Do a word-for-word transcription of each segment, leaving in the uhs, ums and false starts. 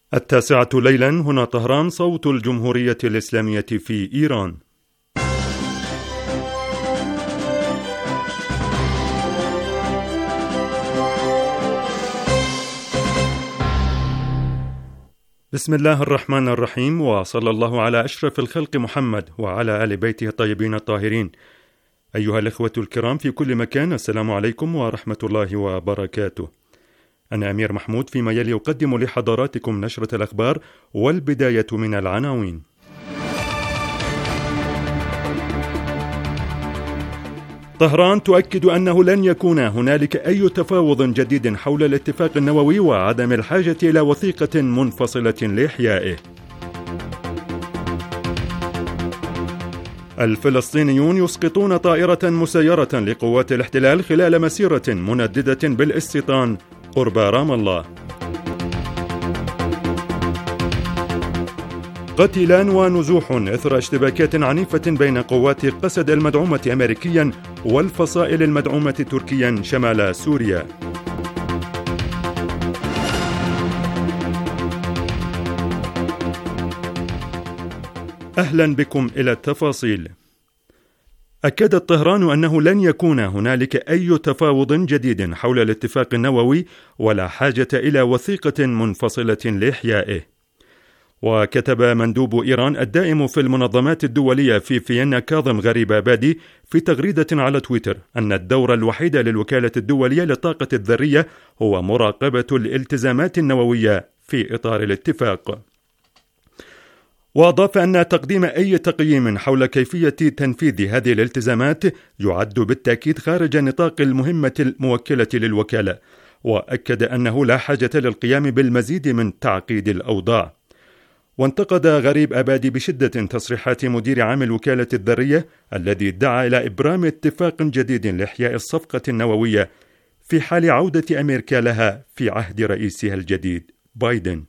التاسعة ليلا، هنا طهران، صوت الجمهورية الإسلامية في إيران. بسم الله الرحمن الرحيم، وصلى الله على أشرف الخلق محمد وعلى آل بيته الطيبين الطاهرين. أيها الإخوة الكرام في كل مكان، السلام عليكم ورحمة الله وبركاته. أنا أمير محمود، فيما يلي أقدم لحضراتكم نشرة الأخبار، والبداية من العناوين. طهران تؤكد أنه لن يكون هنالك أي تفاوض جديد حول الاتفاق النووي وعدم الحاجة إلى وثيقة منفصلة لإحيائه. الفلسطينيون يسقطون طائرة مسيرة لقوات الاحتلال خلال مسيرة منددة بالاستيطان قرب رام الله. قتيلان ونزوح إثر اشتباكات عنيفة بين قوات قسد المدعومة أمريكيا والفصائل المدعومة تركيا شمال سوريا. أهلا بكم إلى التفاصيل. أكدت طهران أنه لن يكون هنالك أي تفاوض جديد حول الاتفاق النووي ولا حاجة إلى وثيقة منفصلة لإحيائه. وكتب مندوب إيران الدائم في المنظمات الدولية في فيينا كاظم غريب آبادي في تغريدة على تويتر أن الدور الوحيد للوكالة الدولية للطاقة الذرية هو مراقبة الالتزامات النووية في إطار الاتفاق. وأضاف أن تقديم أي تقييم حول كيفية تنفيذ هذه الالتزامات يعد بالتأكيد خارج نطاق المهمة الموكلة للوكالة، وأكد أنه لا حاجة للقيام بالمزيد من تعقيد الأوضاع. وانتقد غريب آبادي بشدة تصريحات مدير عام الوكالة الذرية الذي دعا إلى إبرام اتفاق جديد لإحياء الصفقة النووية في حال عودة أمريكا لها في عهد رئيسها الجديد بايدن.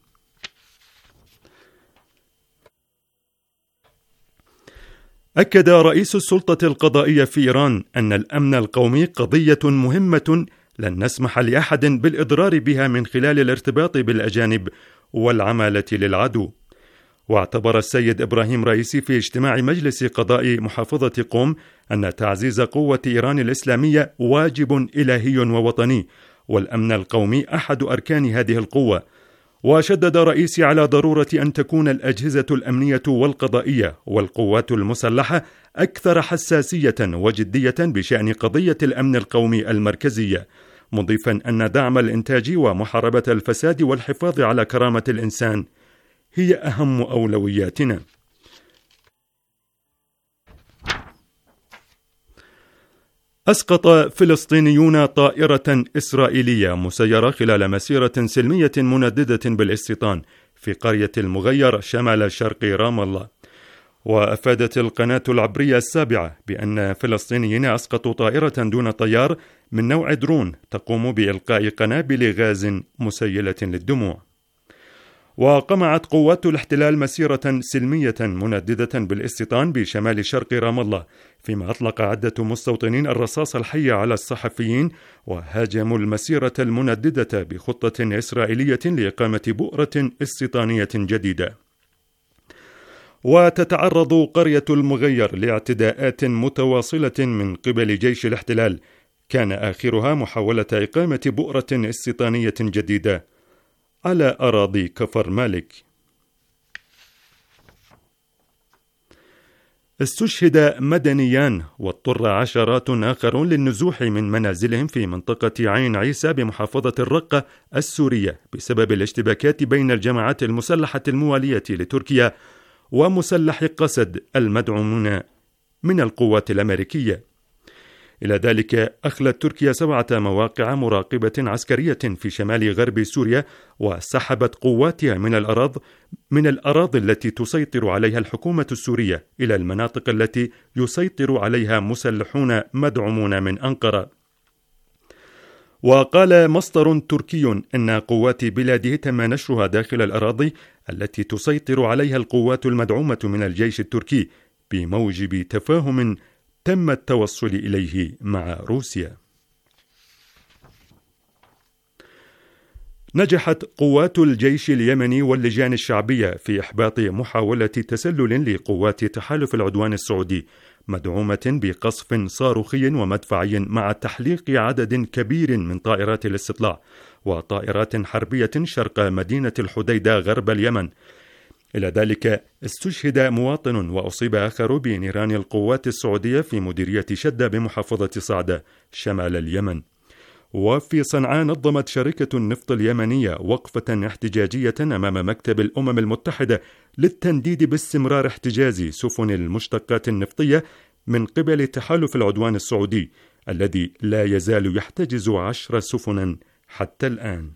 أكد رئيس السلطة القضائية في إيران أن الأمن القومي قضية مهمة لن نسمح لأحد بالإضرار بها من خلال الارتباط بالأجانب والعمالة للعدو. واعتبر السيد إبراهيم رئيسي في اجتماع مجلس قضاء محافظة قم أن تعزيز قوة إيران الإسلامية واجب إلهي ووطني، والأمن القومي أحد أركان هذه القوة. وشدد رئيسي على ضرورة أن تكون الأجهزة الأمنية والقضائية والقوات المسلحة أكثر حساسية وجدية بشأن قضية الأمن القومي المركزية، مضيفا أن دعم الإنتاج ومحاربة الفساد والحفاظ على كرامة الإنسان هي أهم أولوياتنا. أسقط فلسطينيون طائرة إسرائيلية مسيرة خلال مسيرة سلمية منددة بالاستيطان في قرية المغير شمال شرق رام الله. وأفادت القناة العبرية السابعة بأن فلسطينيين أسقطوا طائرة دون طيار من نوع درون تقوم بإلقاء قنابل غاز مسيلة للدموع. وقمعت قوات الاحتلال مسيرة سلمية منددة بالاستيطان بشمال شرق رام الله، فيما أطلق عدة مستوطنين الرصاص الحي على الصحفيين وهاجموا المسيرة المنددة بخطة إسرائيلية لإقامة بؤرة استيطانية جديدة. وتتعرض قرية المغير لاعتداءات متواصلة من قبل جيش الاحتلال، كان آخرها محاولة إقامة بؤرة استيطانية جديدة على أراضي كفر مالك. استشهد مدنيان واضطر عشرات آخرون للنزوح من منازلهم في منطقة عين عيسى بمحافظة الرقة السورية بسبب الاشتباكات بين الجماعات المسلحة الموالية لتركيا ومسلح قسد المدعومون من القوات الأمريكية. إلى ذلك أخلت تركيا سبعة مواقع مراقبة عسكرية في شمال غرب سوريا، وسحبت قواتها من الأراض من الأراضي التي تسيطر عليها الحكومة السورية إلى المناطق التي يسيطر عليها مسلحون مدعومون من أنقرة. وقال مصدر تركي أن قوات بلاده تم نشرها داخل الأراضي التي تسيطر عليها القوات المدعومة من الجيش التركي بموجب تفاهم تم التوصل إليه مع روسيا. نجحت قوات الجيش اليمني واللجان الشعبية في إحباط محاولة تسلل لقوات تحالف العدوان السعودي مدعومة بقصف صاروخي ومدفعي مع تحليق عدد كبير من طائرات الاستطلاع وطائرات حربية شرق مدينة الحديدة غرب اليمن. إلى ذلك استشهد مواطن وأصيب آخر بنيران القوات السعودية في مديرية شدة بمحافظة صعدة شمال اليمن. وفي صنعاء نظمت شركة النفط اليمنية وقفة احتجاجية أمام مكتب الأمم المتحدة للتنديد باستمرار احتجاز سفن المشتقات النفطية من قبل تحالف العدوان السعودي الذي لا يزال يحتجز عشر سفنا حتى الآن.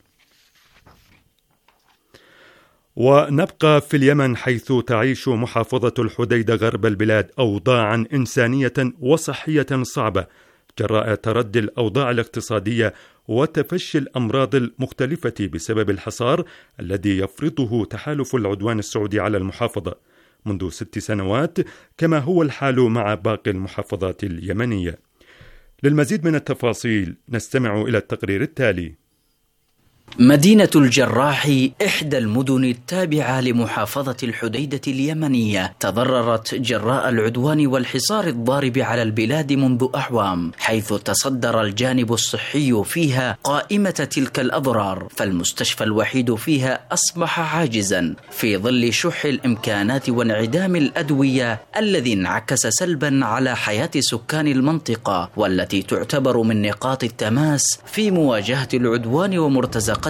ونبقى في اليمن حيث تعيش محافظة الحديدة غرب البلاد أوضاعا إنسانية وصحية صعبة جراء تردي الأوضاع الاقتصادية وتفشي الأمراض المختلفة بسبب الحصار الذي يفرضه تحالف العدوان السعودي على المحافظة منذ ست سنوات، كما هو الحال مع باقي المحافظات اليمنية. للمزيد من التفاصيل نستمع إلى التقرير التالي. مدينة الجراح إحدى المدن التابعة لمحافظة الحديدة اليمنية تضررت جراء العدوان والحصار الضارب على البلاد منذ أعوام، حيث تصدر الجانب الصحي فيها قائمة تلك الأضرار، فالمستشفى الوحيد فيها أصبح عاجزا في ظل شح الإمكانات وانعدام الأدوية الذي انعكس سلبا على حياة سكان المنطقة، والتي تعتبر من نقاط التماس في مواجهة العدوان ومرتزقتهم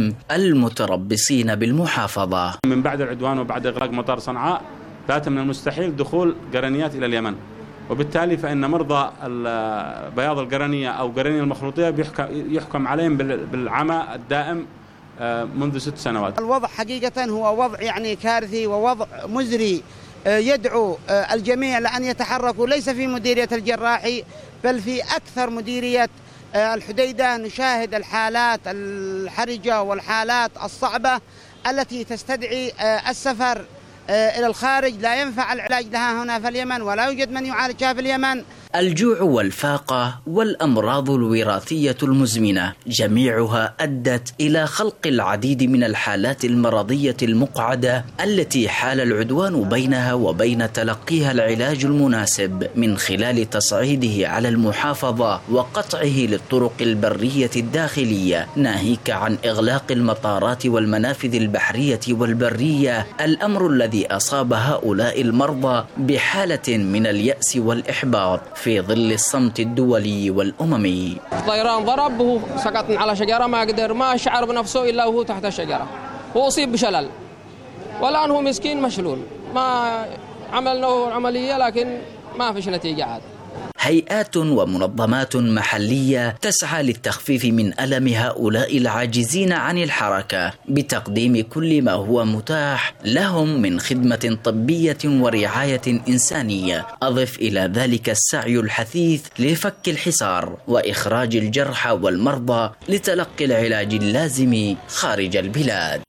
المتربصين بالمحافظة. من بعد العدوان وبعد إغلاق مطار صنعاء بات من المستحيل دخول قرنيات إلى اليمن، وبالتالي فإن مرضى بياض القرنية أو قرنية المخروطية يحكم عليهم بالعمى الدائم منذ ست سنوات. الوضع حقيقة هو وضع يعني كارثي ووضع مزري، يدعو الجميع لأن يتحركوا ليس في مديرية الجراحي بل في أكثر مديرية الحديدة. نشاهد الحالات الحرجة والحالات الصعبة التي تستدعي السفر إلى الخارج، لا ينفع العلاج لها هنا في اليمن ولا يوجد من يعالجها في اليمن. الجوع والفاقة والأمراض الوراثية المزمنة جميعها أدت إلى خلق العديد من الحالات المرضية المقعدة التي حال العدوان بينها وبين تلقيها العلاج المناسب من خلال تصعيده على المحافظة وقطعه للطرق البرية الداخلية، ناهيك عن إغلاق المطارات والمنافذ البحرية والبرية، الأمر الذي أصاب هؤلاء المرضى بحالة من اليأس والإحباط في ظل الصمت الدولي والأممي. الطيران ضرب وهو سقط على شجرة، ما قدر ما شعر بنفسه إلا وهو تحت الشجرة، هو أصيب بشلل والآن هو مسكين مشلول، ما عملنا عملية لكن ما فيش نتيجة عاد. هيئات ومنظمات محلية تسعى للتخفيف من ألم هؤلاء العاجزين عن الحركة بتقديم كل ما هو متاح لهم من خدمة طبية ورعاية إنسانية. أضف إلى ذلك السعي الحثيث لفك الحصار وإخراج الجرحى والمرضى لتلقي العلاج اللازم خارج البلاد.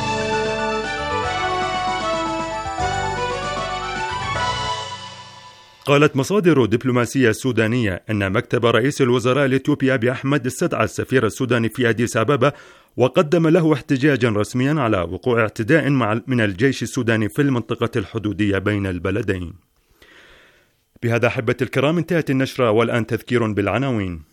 قالت مصادر دبلوماسية سودانية أن مكتب رئيس الوزراء الإثيوبي أبي أحمد استدعى السفير السوداني في أديس أبابا وقدم له احتجاجا رسميا على وقوع اعتداء من الجيش السوداني في المنطقة الحدودية بين البلدين. بهذا أحبتي الكرام انتهت النشرة، والآن تذكير بالعناوين.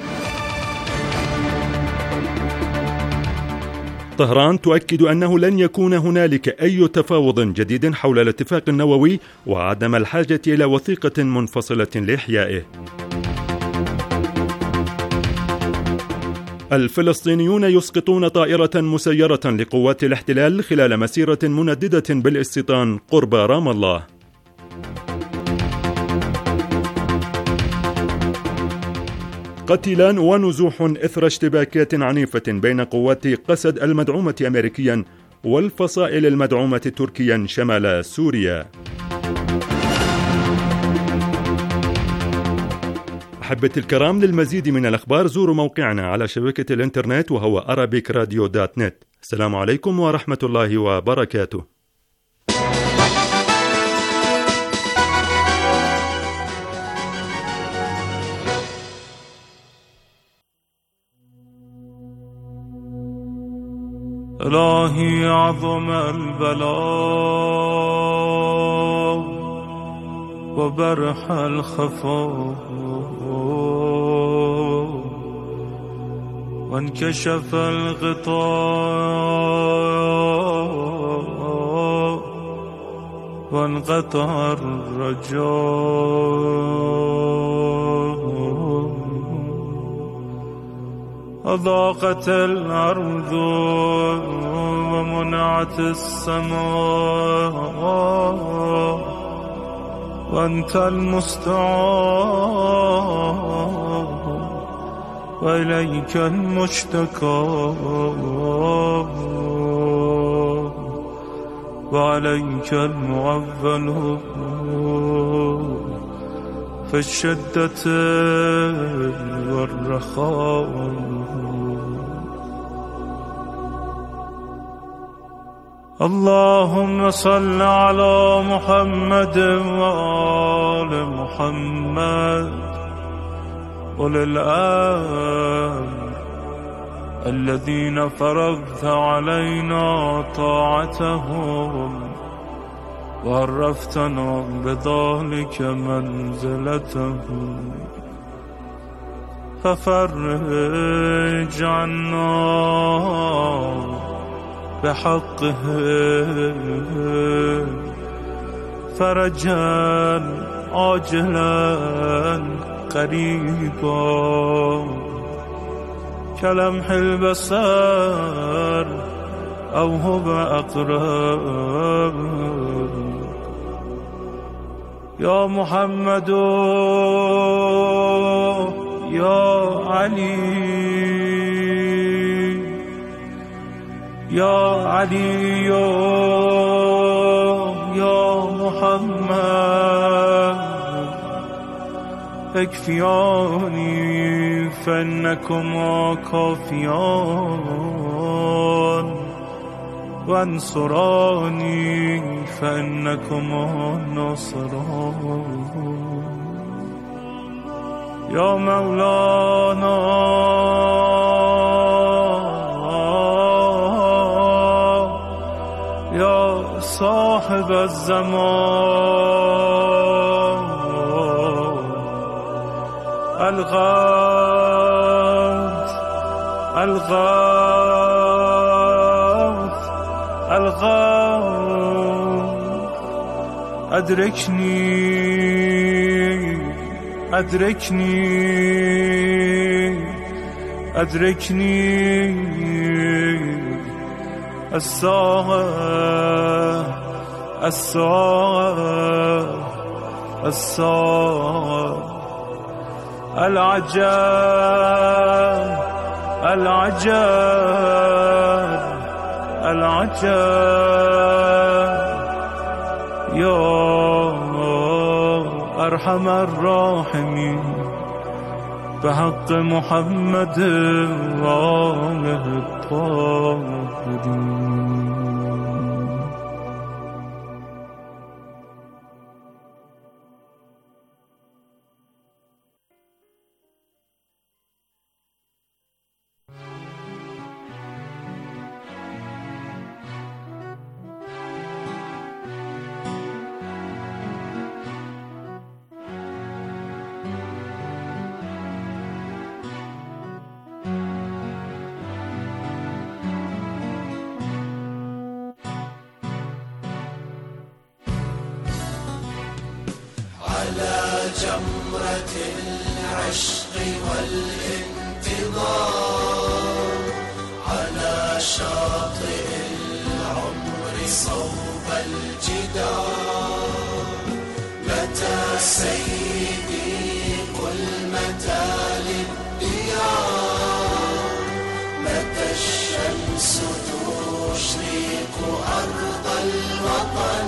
طهران تؤكد أنه لن يكون هنالك أي تفاوض جديد حول الاتفاق النووي وعدم الحاجة إلى وثيقة منفصلة لإحيائه. الفلسطينيون يسقطون طائرة مسيرة لقوات الاحتلال خلال مسيرة منددة بالاستيطان قرب رام الله. قتيلان ونزوح إثر اشتباكات عنيفة بين قوات قسد المدعومة أمريكيا والفصائل المدعومة تركيا شمال سوريا. أحبتي الكرام، للمزيد من الأخبار زوروا موقعنا على شبكة الإنترنت وهو أرابيك راديو دوت نت. السلام عليكم ورحمة الله وبركاته. إلهي عظم البلاء وبرح الخفاء وانكشف الغطاء وانقطع الرجاء أضاقت الأرض ومنعت السماء وأنت المستعان وإليك المشتكى وعليك المعول في الشدة والرخاء. اللهم صل على محمد وآل محمد أولي الأمر الذين فرضت علينا طاعتهم وعرفتنا بذلك منزلتهم، ففرج عنا بحقهم فرجا عاجلا قريبا كلمح البصر أو هو أقرب. يا محمد يا علي يا علي يا محمد اكفياني فإنكما كافيان وانصراني فإنكما ناصران. يا مولانا يا صاحب الزمان الغوث الغوث الغوث أدركني أدركني أدركني الساعة الساعة الساعة العجاب العجاب العجاب. يا أرحم الراحمين بحق محمد وآله الطاهرين. على جمرة العشق والانتظار على شاطئ العمر صوب الجدار. متى سيدي قل متى للديار، متى الشمس تشرق أرض الوطن.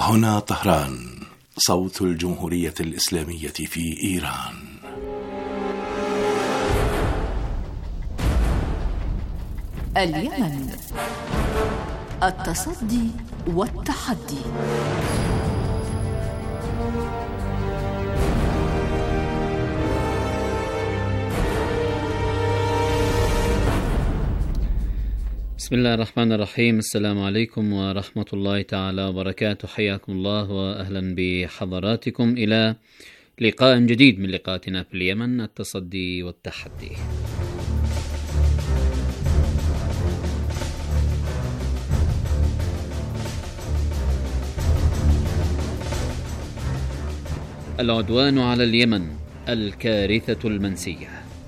هنا طهران، صوت الجمهورية الإسلامية في إيران. اليمن، التصدي والتحدي. بسم الله الرحمن الرحيم. السلام عليكم ورحمة الله تعالى وبركاته. حياكم الله وأهلا بحضراتكم إلى لقاء جديد من لقاءاتنا في اليمن، التصدي والتحدي. العدوان على اليمن، الكارثة المنسية.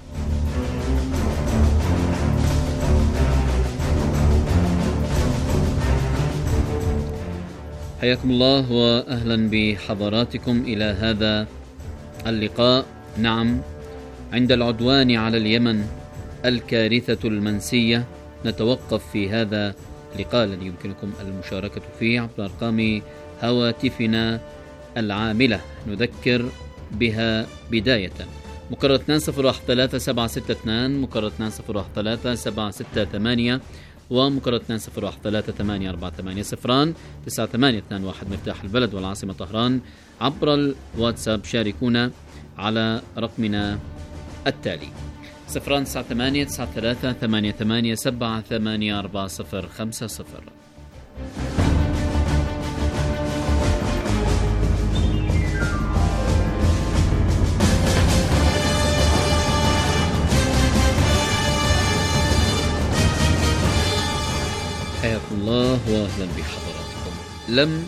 حياكم الله وأهلا بحضراتكم إلى هذا اللقاء. نعم، عند العدوان على اليمن الكارثة المنسية نتوقف في هذا اللقاء الذي يمكنكم المشاركة فيه عبر أرقام هواتفنا العاملة، نذكر بها بداية: مكرر اثنان صفر واحد ثلاثة سبعة ستة اثنان، مكرر اثنان صفر واحد ثلاثة سبعة ستة ثمانية، ومكرر اثنان صفر واحد ثلاثة ثمانية أربعة ثمانية صفران تسعة ثمانية اثنان واحد مفتاح البلد والعاصمة طهران. عبر الواتساب شاركونا على رقمنا التالي: صفران تسعة ثمانية تسعة ثلاثة ثمانية ثمانية سبعة ثمانية أربعة صفر خمسة صفر. حياكم الله واهلا بحضراتكم. لم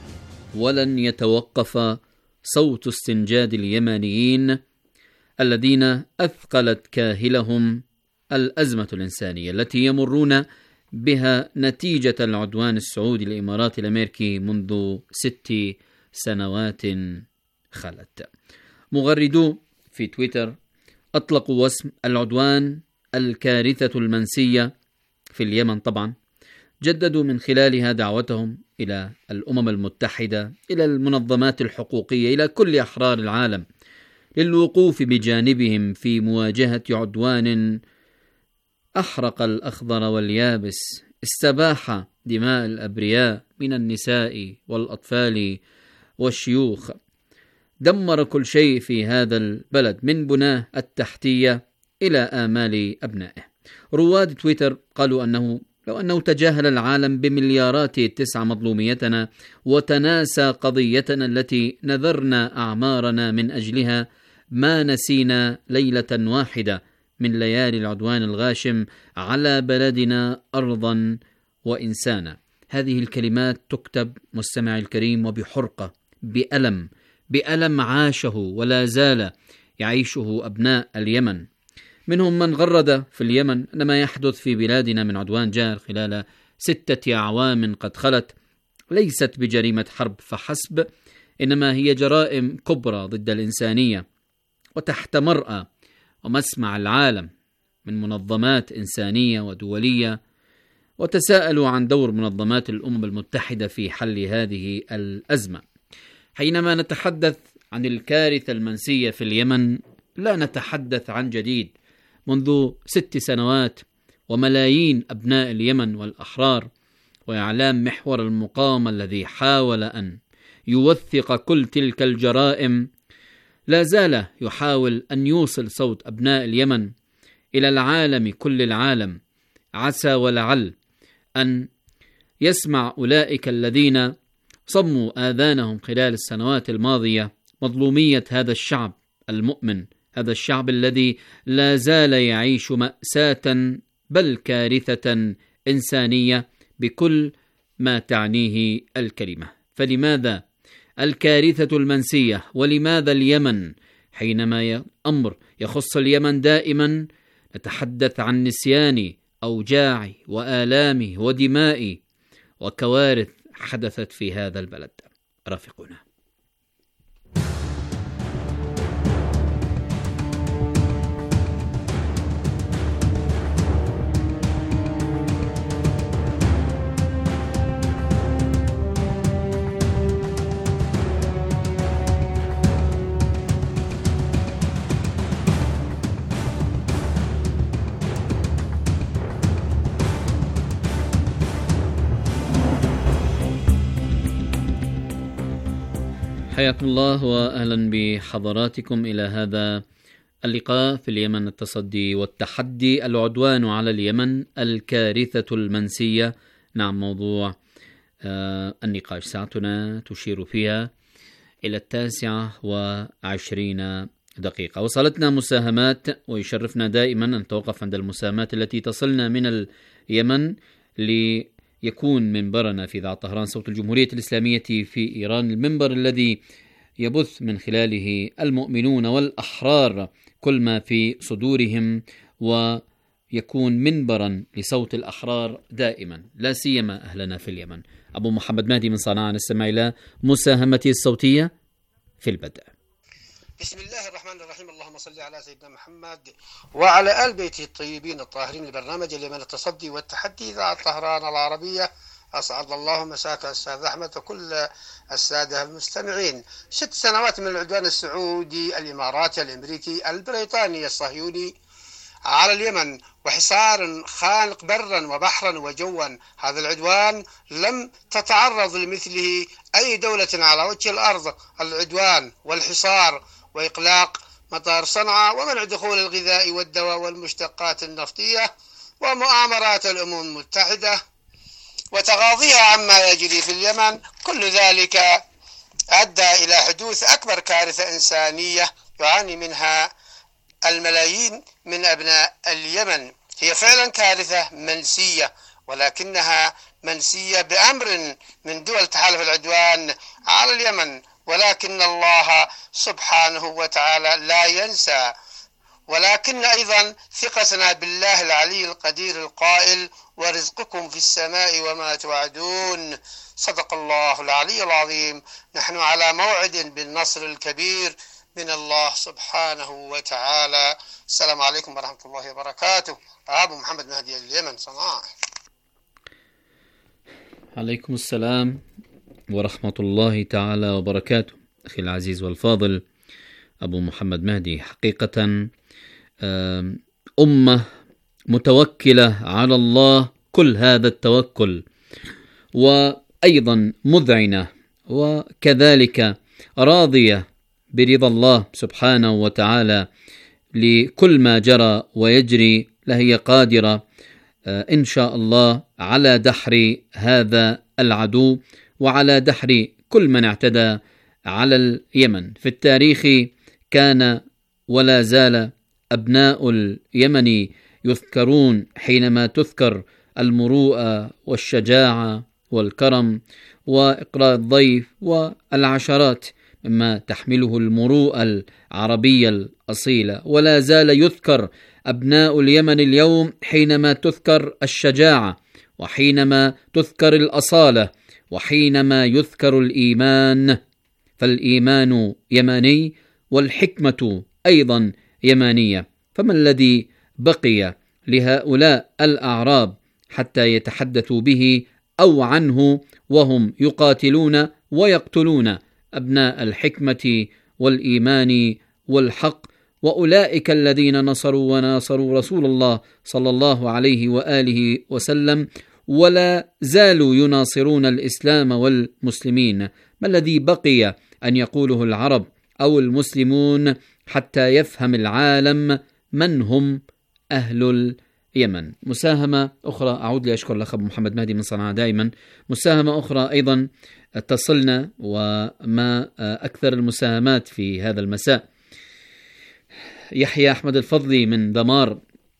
ولن يتوقف صوت استنجاد اليمنيين الذين أثقلت كاهلهم الأزمة الإنسانية التي يمرون بها نتيجة العدوان السعودي الإماراتي الأمريكي منذ ست سنوات خلت. مغردو في تويتر أطلقوا واسم العدوان الكارثة المنسية في اليمن. طبعا جددوا من خلالها دعوتهم إلى الأمم المتحدة، إلى المنظمات الحقوقية، إلى كل أحرار العالم للوقوف بجانبهم في مواجهة عدوان أحرق الأخضر واليابس، استباح دماء الأبرياء من النساء والأطفال والشيوخ، دمر كل شيء في هذا البلد من بناه التحتية إلى آمال أبنائه. رواد تويتر قالوا أنه لو أنه تجاهل العالم بمليارات تسعى مظلوميتنا وتناسى قضيتنا التي نذرنا أعمارنا من أجلها، ما نسينا ليلة واحدة من ليالي العدوان الغاشم على بلدنا أرضا وإنسانا. هذه الكلمات تكتب مستمع الكريم وبحرقة، بألم، بألم عاشه ولا زال يعيشه أبناء اليمن. منهم من غرد في اليمن أن ما يحدث في بلادنا من عدوان جار خلال ستة أعوام قد خلت ليست بجريمة حرب فحسب، إنما هي جرائم كبرى ضد الإنسانية وتحت مرأى ومسمع العالم من منظمات إنسانية ودولية. وتساءلوا عن دور منظمات الأمم المتحدة في حل هذه الأزمة. حينما نتحدث عن الكارثة المنسية في اليمن لا نتحدث عن جديد. منذ ست سنوات وملايين أبناء اليمن والأحرار وإعلام محور المقاومة الذي حاول أن يوثق كل تلك الجرائم لا زال يحاول أن يوصل صوت أبناء اليمن إلى العالم، كل العالم. عسى ولعل أن يسمع أولئك الذين صموا آذانهم خلال السنوات الماضية مظلومية هذا الشعب المؤمن، هذا الشعب الذي لا زال يعيش مأساة بل كارثة إنسانية بكل ما تعنيه الكلمة. فلماذا الكارثة المنسية؟ ولماذا اليمن؟ حينما أمر يخص اليمن دائما نتحدث عن نسيان أوجاع وآلام ودماء وكوارث حدثت في هذا البلد. رافقونا. حياكم الله وأهلا بحضراتكم إلى هذا اللقاء في اليمن، التصدي والتحدي، العدوان على اليمن، الكارثة المنسية. نعم، موضوع آه النقاش ساعتنا تشير فيها إلى التاسعة وعشرين دقيقة. وصلتنا مساهمات، ويشرفنا دائما أن نتوقف عند المساهمات التي تصلنا من اليمن ليكون منبرنا في إذاعة طهران صوت الجمهورية الإسلامية في إيران، المنبر الذي يبث من خلاله المؤمنون والأحرار كل ما في صدورهم، ويكون منبرا لصوت الأحرار دائما، لا سيما أهلنا في اليمن. أبو محمد مهدي من صنعاء نستمع إلى مساهمته الصوتية في البدء. بسم الله الرحمن الرحيم، اللهم صل على سيدنا محمد وعلى آل بيته الطيبين الطاهرين. لبرنامج اليمن التصدي والتحدي إذاعة طهران العربية. أسعد الله مساك أستاذ أحمد وكل السادة المستمعين. ست سنوات من العدوان السعودي الإماراتي الأمريكي البريطاني الصهيوني على اليمن، وحصار خانق برا وبحرا وجوا. هذا العدوان لم تتعرض لمثله أي دولة على وجه الأرض. العدوان والحصار وإغلاق مطار صنعاء ومنع دخول الغذاء والدواء والمشتقات النفطية ومؤامرات الأمم المتحدة وتغاضيها عما يجري في اليمن، كل ذلك أدى إلى حدوث أكبر كارثة إنسانية يعاني منها الملايين من أبناء اليمن. هي فعلا كارثة منسية، ولكنها منسية بأمر من دول تحالف العدوان على اليمن، ولكن الله سبحانه وتعالى لا ينسى. ولكن أيضا ثقتنا بالله العلي القدير القائل: ورزقكم في السماء وما توعدون. صدق الله العلي العظيم. نحن على موعد بالنصر الكبير من الله سبحانه وتعالى. السلام عليكم ورحمة الله وبركاته. أبو محمد مهدي اليمن صنعاء. عليكم السلام ورحمة الله تعالى وبركاته. أخي العزيز والفاضل أبو محمد مهدي، حقيقة أمة متوكلة على الله كل هذا التوكل، وأيضا مذعنة وكذلك راضية برضا الله سبحانه وتعالى لكل ما جرى ويجري. لهي قادرة إن شاء الله على دحر هذا العدو وعلى دحر كل من اعتدى على اليمن. في التاريخ كان ولا زال أبناء اليمن يذكرون حينما تذكر المروءة والشجاعة والكرم وإقراء الضيف والعشرات مما تحمله المروءة العربية الأصيلة. ولا زال يذكر أبناء اليمن اليوم حينما تذكر الشجاعة، وحينما تذكر الأصالة، وحينما يذكر الإيمان. فالإيمان يماني والحكمة أيضا يمانية. فما الذي بقي لهؤلاء الأعراب حتى يتحدثوا به أو عنه وهم يقاتلون ويقتلون أبناء الحكمة والإيمان والحق، وأولئك الذين نصروا وناصروا رسول الله صلى الله عليه وآله وسلم ولا زالوا يناصرون الإسلام والمسلمين. ما الذي بقي أن يقوله العرب أو المسلمون حتى يفهم العالم من هم أهل اليمن؟ مساهمة أخرى، أعود لأشكر الأخ أبو محمد مهدي من صنعاء دائما. مساهمة أخرى أيضا اتصلنا، وما أكثر المساهمات في هذا المساء. يحيى أحمد الفضلي من دمار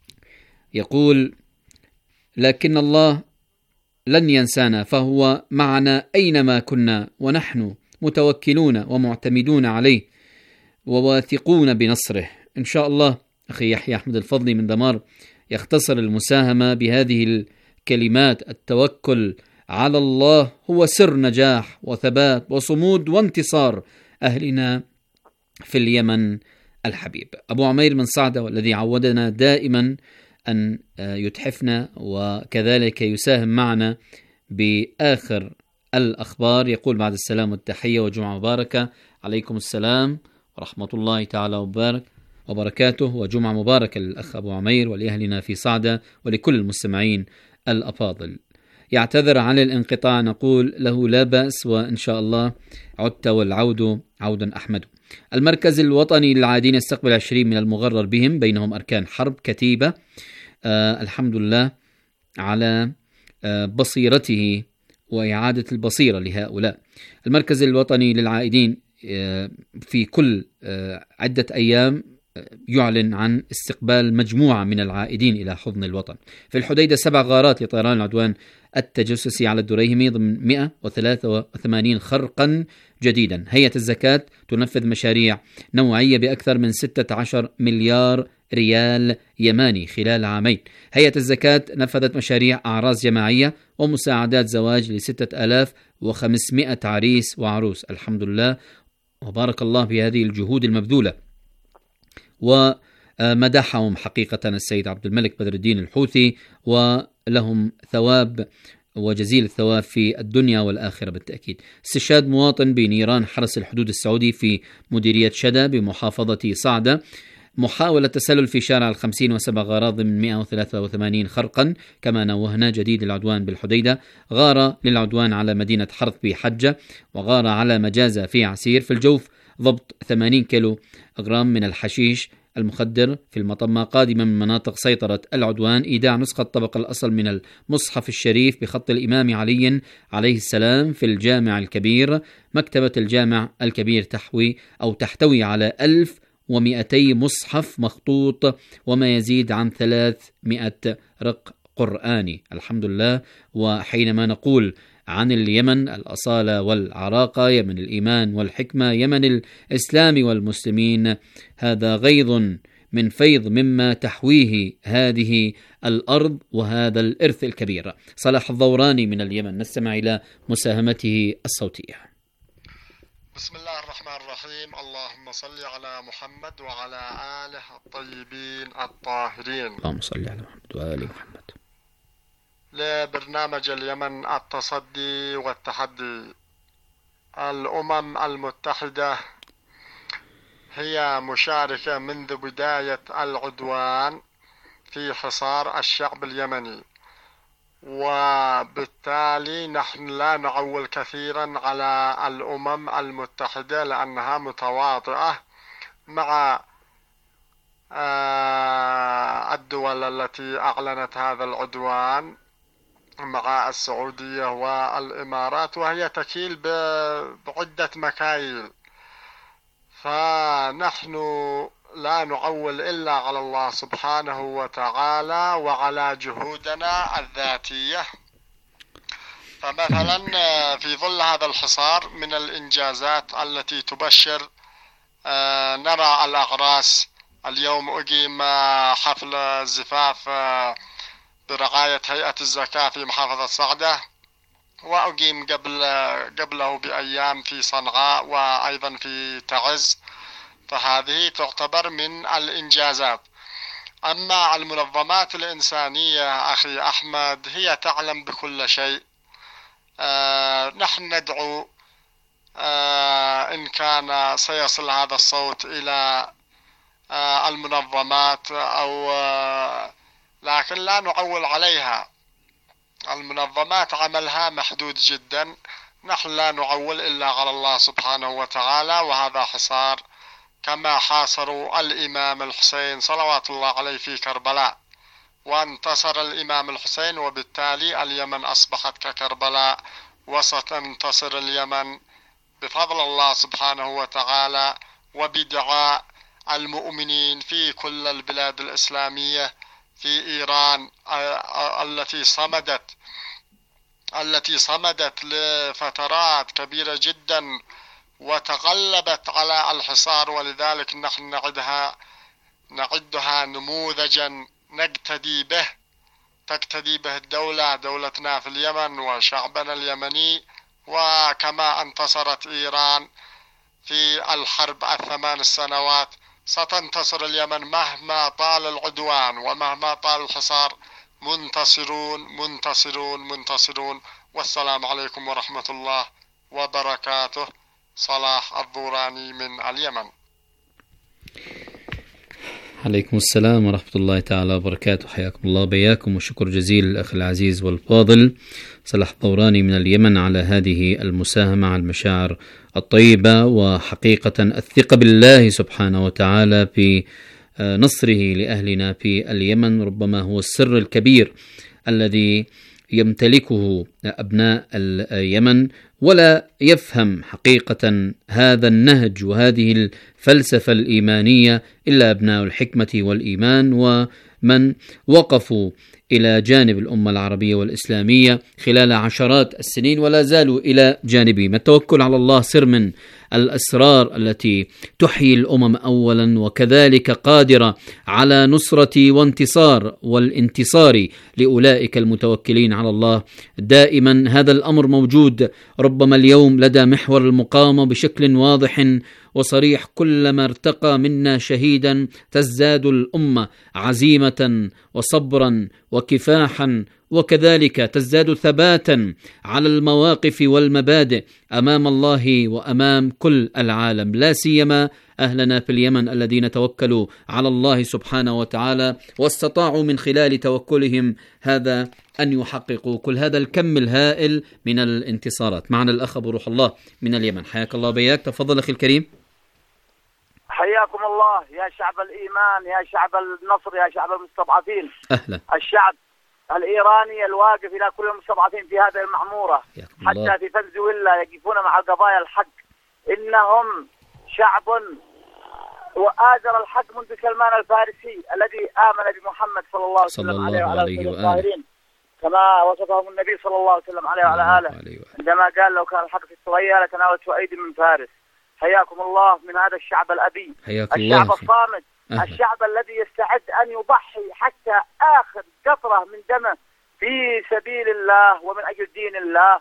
يقول: لكن الله لن ينسانا، فهو معنا أينما كنا، ونحن متوكلون ومعتمدون عليه وواثقون بنصره إن شاء الله. أخي يحيى أحمد الفضلي من دمار يختصر المساهمة بهذه الكلمات: التوكل على الله هو سر نجاح وثبات وصمود وانتصار أهلنا في اليمن الحبيب. أبو عمير من صعدة، والذي عودنا دائما أن يتحفنا وكذلك يساهم معنا بآخر الأخبار، يقول: بعد السلام والتحية وجمعة مباركة. عليكم السلام ورحمة الله تعالى وبارك وبركاته، وجمعة مباركة للأخ أبو عمير ولأهلنا في صعدة ولكل المستمعين الأفاضل. يعتذر عن الانقطاع نقول له لا بأس، وإن شاء الله عدت والعود عودا أحمد. المركز الوطني للعائدين يستقبل عشرين من المغرر بهم، بينهم أركان حرب كتيبة. آه الحمد لله على آه بصيرته وإعادة البصيرة لهؤلاء. المركز الوطني للعائدين آه في كل آه عدة أيام يعلن عن استقبال مجموعة من العائدين إلى حضن الوطن. في الحديدة سبع غارات لطيران العدوان التجسسي على الدريهمي ضمن مئة وثلاثة وثمانين خرقا جديدا. هيئة الزكاة تنفذ مشاريع نوعية بأكثر من ستة عشر مليار ريال يماني خلال عامين. هيئة الزكاة نفذت مشاريع أعراس جماعية ومساعدات زواج لستة آلاف وخمسمائة عريس وعروس. الحمد لله وبارك الله بهذه الجهود المبذولة، ومدحهم حقيقة السيد عبد الملك بدر الدين الحوثي، ولهم ثواب وجزيل الثواب في الدنيا والآخرة بالتأكيد. استشهاد مواطن بنيران حرس الحدود السعودي في مديرية شدة بمحافظة صعدة. محاولة تسلل في شارع الخمسين وسبع غارات ضمن مئة وثلاثة وثمانين خرقا. كما نوهنا جديد العدوان بالحديدة، غارة للعدوان على مدينة حرث بحجة، وغارة على مجازة في عسير. في الجوف ضبط ثمانين كيلو غرام من الحشيش المخدر في المطمة قادمة من مناطق سيطرة العدوان. إيداع نسخة طبق الأصل من المصحف الشريف بخط الإمام علي عليه السلام في الجامع الكبير. مكتبة الجامع الكبير تحوي أو تحتوي على ألف ومئتي مصحف مخطوط وما يزيد عن ثلاثمائة رق قرآني. الحمد لله. وحينما نقول عن اليمن الأصالة والعراقة، يمن الإيمان والحكمة، يمن الإسلام والمسلمين، هذا غيض من فيض مما تحويه هذه الأرض وهذا الإرث الكبير. صلاح الضوراني من اليمن، نستمع إلى مساهمته الصوتية. بسم الله الرحمن الرحيم. اللهم صل على محمد وعلى آله الطيبين الطاهرين. اللهم صل على محمد وآل محمد. لبرنامج اليمن التصدي والتحدي. الأمم المتحدة هي مشاركة منذ بداية العدوان في حصار الشعب اليمني، وبالتالي نحن لا نعول كثيرا على الأمم المتحدة لأنها متواطئة مع الدول التي أعلنت هذا العدوان، مع السعودية والإمارات، وهي تكيل بعدة مكاييل. فنحن لا نعول إلا على الله سبحانه وتعالى وعلى جهودنا الذاتية. فمثلا في ظل هذا الحصار من الإنجازات التي تبشر، نرى الأعراس. اليوم أقيم حفل زفاف برعاية هيئة الزكاة في محافظة صعدة، وأقيم قبل قبله بأيام في صنعاء وأيضا في تعز. فهذه تعتبر من الإنجازات. أما المنظمات الإنسانية أخي أحمد هي تعلم بكل شيء. آه نحن ندعو آه إن كان سيصل هذا الصوت إلى آه المنظمات أو آه لكن لا نعول عليها. المنظمات عملها محدود جدا، نحن لا نعول إلا على الله سبحانه وتعالى. وهذا حصار كما حاصروا الإمام الحسين صلوات الله عليه في كربلاء، وانتصر الإمام الحسين، وبالتالي اليمن أصبحت ككربلاء، وستنتصر اليمن بفضل الله سبحانه وتعالى وبدعاء المؤمنين في كل البلاد الإسلامية. في إيران التي صمدت التي صمدت لفترات كبيرة جدا وتغلبت على الحصار، ولذلك نحن نعدها نعدها نموذجا نقتدي به تقتدي به الدولة دولتنا في اليمن وشعبنا اليمني. وكما انتصرت إيران في الحرب الثمان السنوات، ستنتصر اليمن مهما طال العدوان ومهما طال الحصار. منتصرون منتصرون منتصرون. والسلام عليكم ورحمة الله وبركاته. صلاح الضوراني من اليمن. عليكم السلام ورحمة الله تعالى وبركاته. حياكم الله بياكم، وشكر جزيل الأخ العزيز والفاضل صلاح الطوراني من اليمن على هذه المساهمة على المشاعر الطيبة. وحقيقة الثقة بالله سبحانه وتعالى في نصره لأهلنا في اليمن ربما هو السر الكبير الذي يمتلكه أبناء اليمن، ولا يفهم حقيقة هذا النهج وهذه الفلسفة الإيمانية إلا أبناء الحكمة والإيمان، ومن وقفوا إلى جانب الأمة العربية والإسلامية خلال عشرات السنين ولا زالوا إلى جانبهم. التوكل على الله سر من الأسرار التي تحيي الأمم أولا، وكذلك قادرة على نصرة وانتصار والانتصار لأولئك المتوكلين على الله دائما. هذا الأمر موجود ربما اليوم لدى محور المقاومة بشكل واضح وصريح. كلما ارتقى منا شهيدا تزداد الأمة عزيمة وصبرا وكفاحا، وكذلك تزداد ثباتا على المواقف والمبادئ أمام الله وأمام كل العالم، لا سيما أهلنا في اليمن الذين توكلوا على الله سبحانه وتعالى واستطاعوا من خلال توكلهم هذا أن يحققوا كل هذا الكم الهائل من الانتصارات. معنا الأخ أبو روح الله من اليمن، حياك الله بياك، تفضل أخي الكريم. حياكم الله يا شعب الإيمان، يا شعب النصر، يا شعب المستضعفين. أهلا. الشعب الإيراني الواقف إلى كل المستضعفين في هذه المعمورة، حتى في فنزويلا يقفون مع قضايا الحق. إنهم شعب وآزر الحق منذ سلمان الفارسي الذي آمن بمحمد صلى الله عليه وسلم عليه وعلى آله الطاهرين، كما وصفهم النبي صلى الله عليه وسلم عليه وعلى آله عندما قال لو كان الحق في الثريا لتناولته أيدي من فارس. حياكم الله من هذا الشعب الأبي، الشعب الصامد، الشعب الذي يستعد أن يضحي حتى آخر قطرة من دمه في سبيل الله ومن أجل دين الله،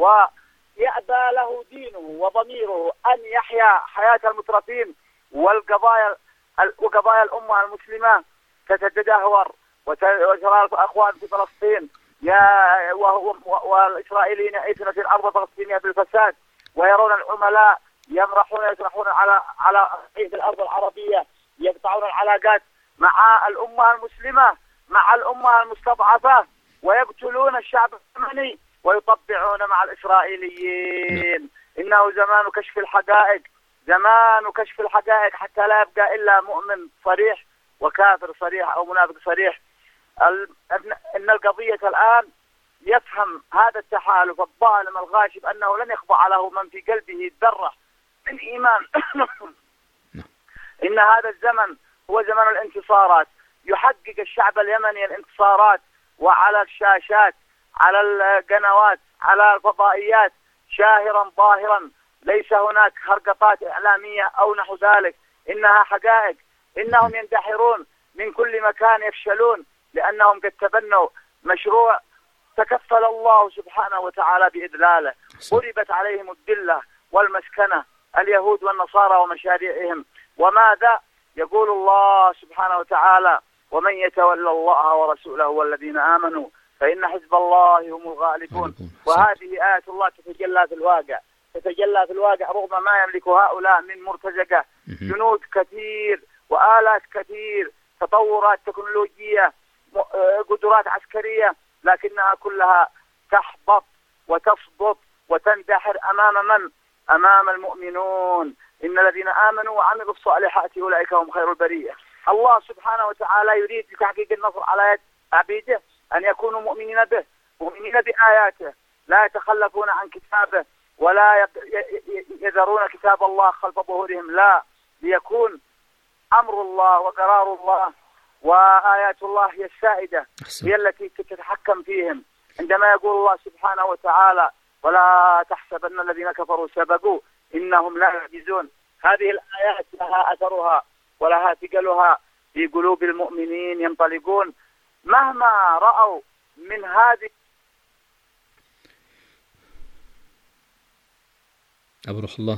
ويأبى له دينه وضميره أن يحيا حياة المترفين والقضايا وقضايا الأمة المسلمة تتدهور. وترى الأخوان في فلسطين يا والإسرائيليين يعيشون في الأرض الفلسطينية بالفساد، ويرون العملاء يمرحون يسرحون على على الأرض العربية، يقطعون العلاقات مع الأمة المسلمة مع الأمة المستضعفة، ويقتلون الشعب اليمني ويطبعون مع الإسرائيليين. إنه زمان كشف الحقائق، زمان كشف الحقائق حتى لا يبقى إلا مؤمن صريح وكافر صريح أو منافق صريح. إن القضية الآن يفهم هذا التحالف الظالم الغاشم أنه لن يخضع له من في قلبه ذرة من إيمان. إن هذا الزمن هو زمن الانتصارات، يحقق الشعب اليمني الانتصارات، وعلى الشاشات، على القنوات، على الفضائيات، شاهرا ظاهرا، ليس هناك خرقطات إعلامية أو نحو ذلك، إنها حقائق. إنهم يندحرون من كل مكان، يفشلون لأنهم قد تبنوا مشروع تكفل الله سبحانه وتعالى بإذلاله. ضربت عليهم الذلة والمسكنة، اليهود والنصارى ومشاريعهم. وماذا يقول الله سبحانه وتعالى؟ ومن يتولى الله ورسوله والذين آمنوا فإن حزب الله هم الغالبون. وهذه آية الله تتجلى في الواقع، تتجلى في الواقع رغم ما يملك هؤلاء من مرتزقة، جنود كثير وآلات كثير، تطورات تكنولوجية، قدرات عسكرية، لكنها كلها تحبط وتصبط وتندحر أمام من؟ أمام المؤمنون. إن الذين آمنوا وعملوا الصالحات أولئك هم خير البرية. الله سبحانه وتعالى يريد بتحقيق النصر على يد عبيده أن يكونوا مؤمنين به، مؤمنين بآياته، لا يتخلفون عن كتابه ولا يذرون كتاب الله خلف ظهورهم، لا، ليكون أمر الله وقرار الله وآيات الله هي السائدة، هي التي تتحكم فيهم. عندما يقول الله سبحانه وتعالى ولا تحسبن الذين كفروا سبقوا إنهم لا يعجزون، هذه الآيات لها أثرها ولها ثقلها في قلوب المؤمنين، ينطلقون مهما رأوا من هذه. أبو روح الله،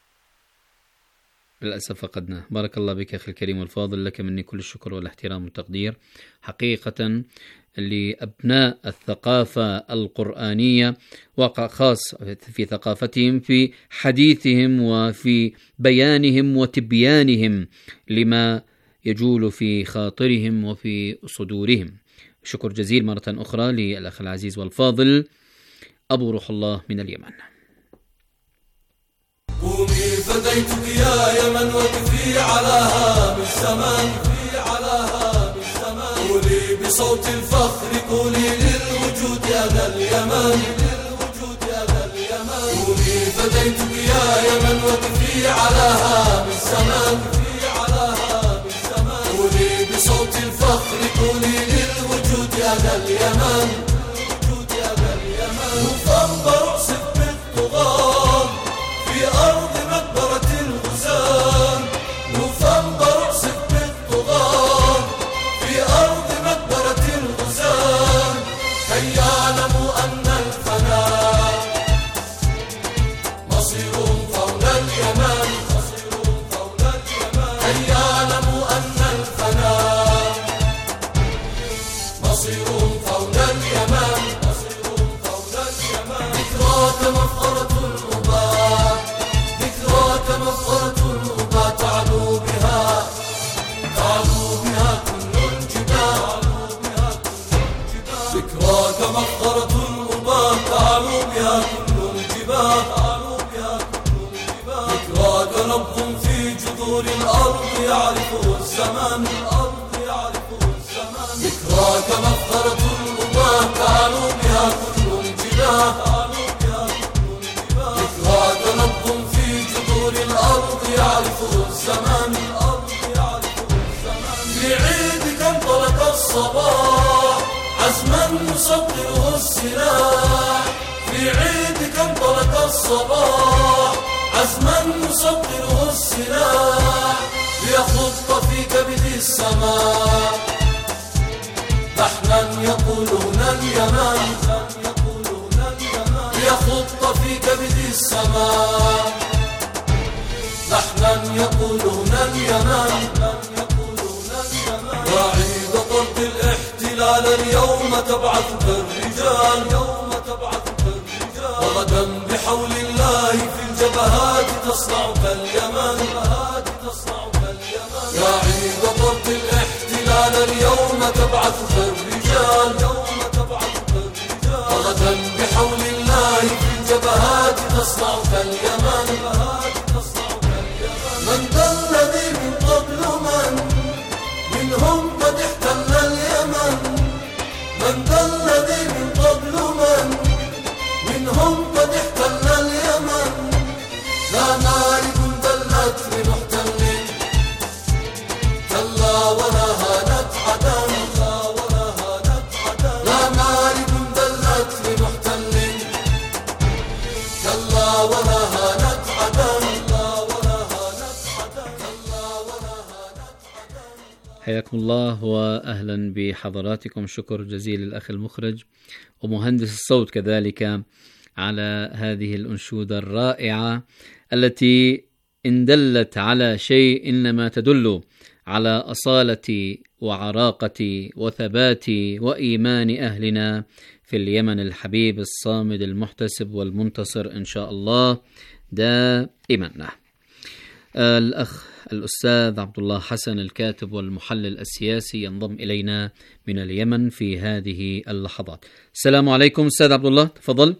للأسف فقدناه. بارك الله بك أخي الكريم والفاضل، لك مني كل الشكر والاحترام والتقدير. حقيقة لأبناء الثقافة القرآنية وقع خاص في ثقافتهم، في حديثهم وفي بيانهم وتبيانهم لما يجول في خاطرهم وفي صدورهم. شكر جزيل مرة أخرى للأخ العزيز والفاضل أبو روح الله من اليمن. قومي فديتك يا يمن وقفي على هام الزمان، في على هام الزمان. قولي بصوت الفخر، قولي للوجود أنا اليمن، للوجود أنا اليمن. قومي فديتك يا يمن وقفي على هام الزمان، في على هام الزمان. قولي بصوت الفخر، قولي للوجود أنا اليمن، للوجود أنا اليمن. وفنبر أعصف بالطغاة في أرض مقبرة الغزاة، نوفمبر أعصف بالطغاة في أرض مقبرة الغزاة. كي يعلموا أن الفناء مصيرهم فوق اليمن، مصيرهم فوق اليمن. كي يعلموا أن الفناء مصيرهم فوق اليمن، مصيرهم فوق اليمن. ذكراك مفخرة الأباء، ذكراك مفخرة الأباء. تعلو بها، تعلو بها كل الجبال، ذكراك مفخرة الأباء. تعلو بها كل الجبال، ذكراك نبض في جذور الأرض يعرفه الزمان، الأرض يعرفه الزمان. ذكراك مفخرة الأباء. تعلو بها كل الجبال، ذكراك نبض في جذور الأرض يعرفه الزمان، الأرض يعرفه الزمان. في عيدك انطلق الصباح عزما يصدره السلاح، في عيدك انطلق الصباح عزما يصدره السلاح. ليخط في كبد السماء لحنا يقولون اليمن، ليخط في كبد السماء لحنا يقولون اليمن. وعيد طرد الاحتلال اليوم تبعثك الرجال، يوم تبعثك الرجال. وغدا بحول الله في الجبهات تصنعك اليمن، تصنعك اليمن. يا عيد طرد الاحتلال اليوم تبعثك الرجال، يوم تبعثك الرجال. وغدا بحول الله في الجبهات تصنعك اليمن، تصنعك اليمن. من ذا الذي من قبل من منهم قد احتل اليمن، من ذا الذي من قبل من منهم قد احتل اليمن. لا نارب دلت لمحتل كلا ولا هانت عدن، ولا هانت عدن. لا نارب دلت لمحتل كلا ولا هانت عدن، ولا هانت عدن، كلا ولا هانت عدن. حياكم الله وأهلا بحضراتكم. شكر جزيل الأخ المخرج ومهندس الصوت كذلك على هذه الأنشودة الرائعة التي إن دلت على شيء إنما تدل على أصالة وعراقة وثبات وإيمان أهلنا في اليمن الحبيب الصامد المحتسب والمنتصر إن شاء الله دائما. الأخ الأستاذ عبد الله حسن الكاتب والمحلل السياسي ينضم إلينا من اليمن في هذه اللحظات. السلام عليكم أستاذ عبد الله، تفضل.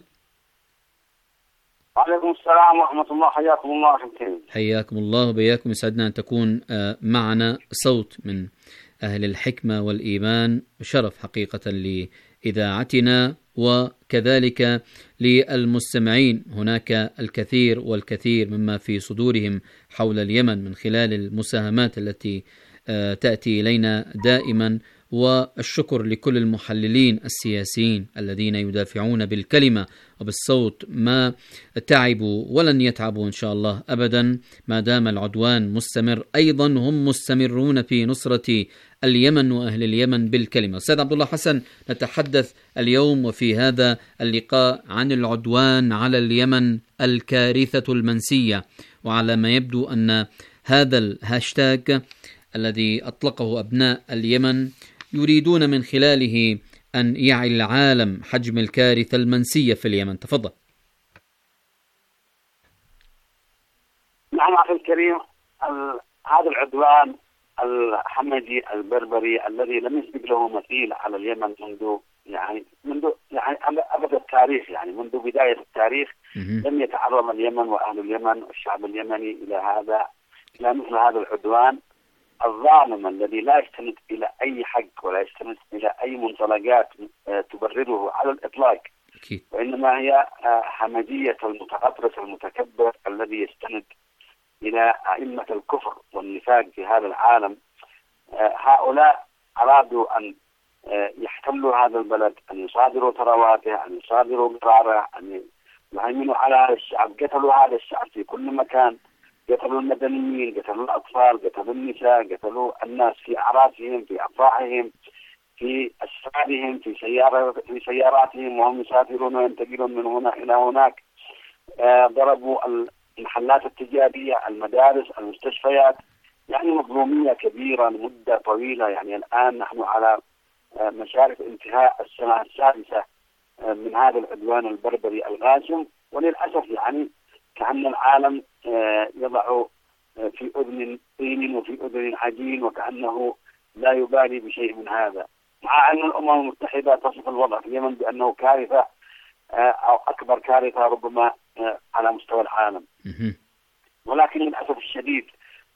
وعليكم السلام ورحمة الله، حياكم الله أخي الكريم. حياكم الله وبياكم، يسعدنا أن تكون معنا صوت من أهل الحكمة والإيمان، شرف حقيقة لإذاعتنا وكذلك للمستمعين. هناك الكثير والكثير مما في صدورهم حول اليمن من خلال المساهمات التي تأتي إلينا دائما، والشكر لكل المحللين السياسيين الذين يدافعون بالكلمة وبالصوت، ما تعبوا ولن يتعبوا إن شاء الله أبدا ما دام العدوان مستمر. أيضا هم مستمرون في نصرة اليمن وأهل اليمن بالكلمة. أستاذ عبد الله حسن، نتحدث اليوم وفي هذا اللقاء عن العدوان على اليمن، الكارثة المنسية، وعلى ما يبدو أن هذا الهاشتاج الذي أطلقه أبناء اليمن يريدون من خلاله أن يعي العالم حجم الكارثة المنسية في اليمن. تفضل. نعم أخي الكريم، هذا العدوان الحمدي البربري الذي لم يسبق له مثيل على اليمن منذ يعني منذ يعني أبد التاريخ، يعني منذ بداية التاريخ لم يتعرض اليمن وأهل اليمن والشعب اليمني إلى هذا إلى مثل هذا العدوان الظالم الذي لا يستند إلى أي حق ولا يستند إلى أي منطلقات تبرره على الإطلاق، وإنما هي حمدية المتغطرس المتكبر الذي يستند إلى أئمة الكفر والنفاق في هذا العالم. هؤلاء أرادوا أن يحتلوا هذا البلد، أن يصادروا ثرواته، أن يصادروا قراره، أن يهيمنوا على هذا الشعب. قتلوا هذا الشعب في كل مكان، قتلوا المدنيين، قتلوا الأطفال، قتلوا النساء، قتلوا الناس في أعراسهم، في أفراحهم، في أسفارهم، في سيارة في سياراتهم وهم يسافرون وينتقلون من هنا إلى هناك. آه ضربوا المحلات التجارية، المدارس، المستشفيات، يعني مظلومية كبيرة لمدة طويلة. يعني الآن نحن على آه مشارف انتهاء السنة السادسة آه من هذا العدوان البربري الغاشم، وللأسف يعني كأن العالم آه يضع آه في أذن طين وفي أذن عجين، وكأنه لا يبالي بشيء من هذا، مع أن الأمم المتحدة تصف الوضع في اليمن بأنه كارثة أو أكبر كارثة ربما على مستوى العالم. ولكن للأسف الشديد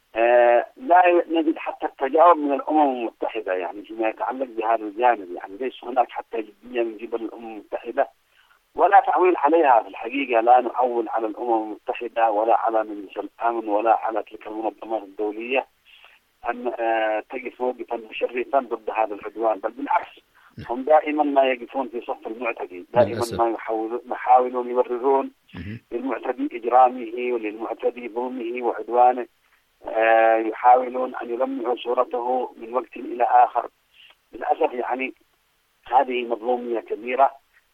لا نجد حتى التجاوب من الأمم المتحدة يعني فيما يتعلق بهذا الجانب. يعني ليس هناك حتى جدية من قبل الأمم المتحدة ولا تعويل عليها. في الحقيقة لا نعول على الأمم المتحدة ولا على مجلس الأمن ولا على تلك المنظمات الدولية أن تقف موقفا مشرفا ضد هذا العدوان، بل بالعكس هم دائما ما يقفون في صف المعتدي، دائما ما يحاولون يحاولون يبررون للمعتدي إجرامه وللمعتدي ظلمه وعدوانه. يحاولون أن يلمعوا صورته من وقت إلى آخر. للأسف يعني هذه مظلومية كبيرة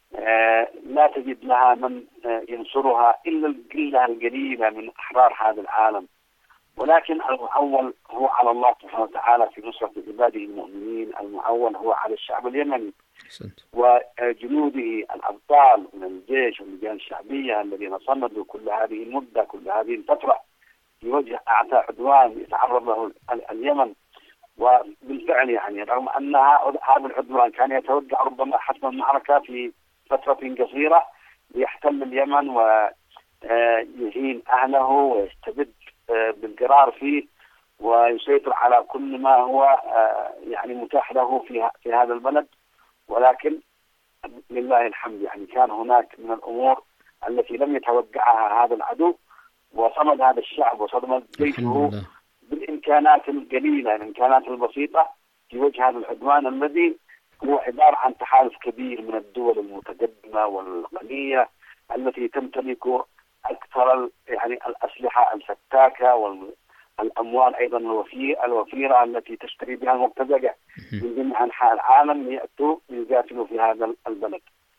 لا تجد لها من ينصرها إلا القلة القليلة من أحرار هذا العالم. ولكن المعول هو على الله سبحانه وتعالى في نصرة عباده المؤمنين، المعول هو على الشعب اليمني وجنوده الأبطال من الجيش واللجان الشعبية الذين صمدوا كل هذه المدة كل هذه الفترة في وجه أعتى عدوان يتعرض له اليمن. وبالفعل يعني رغم أن هذا العدوان كان يتوقع ربما حسم المعركة في فترة قصيرة ليحتل اليمن ويهين أهله ويستبد بالقرار فيه ويسيطر على كل ما هو يعني متاح له في في هذا البلد. ولكن لله الحمد يعني كان هناك من الأمور التي لم يتوقعها هذا العدو، وصمد هذا الشعب وصمد جيشه بالإمكانات القليلة الإمكانات البسيطة في وجه هذا العدوان الذي هو عبارة عن تحالف كبير من الدول المتقدمة والغنية التي تمتلك أكثر يعني الأسلحة الفتاكة والأموال أيضا الوفيرة التي تشتري بها المرتزقة من جميع أنحاء العالم ليأتوا ليقاتلوا في هذا البلد.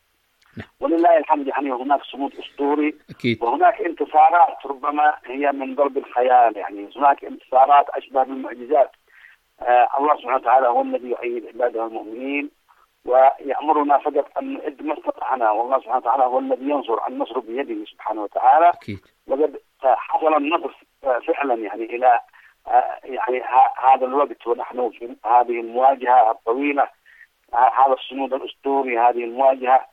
ولله الحمد يعني هناك صمود أسطوري أكيد. وهناك انتصارات ربما هي من ضرب الخيال، يعني هناك انتصارات أشبه بالمعجزات. آه الله سبحانه وتعالى هو الذي يؤيد عباده المؤمنين ويأمرنا فقط أن نعد ما استطعنا، والله سبحانه وتعالى هو الذي ينصر، النصر بيده سبحانه وتعالى أكيد. وقد حصل النصر فعلا يعني إلى يعني هذا الوقت ونحن في هذه المواجهة الطويلة، هذا الصمود الأسطوري، هذه المواجهة.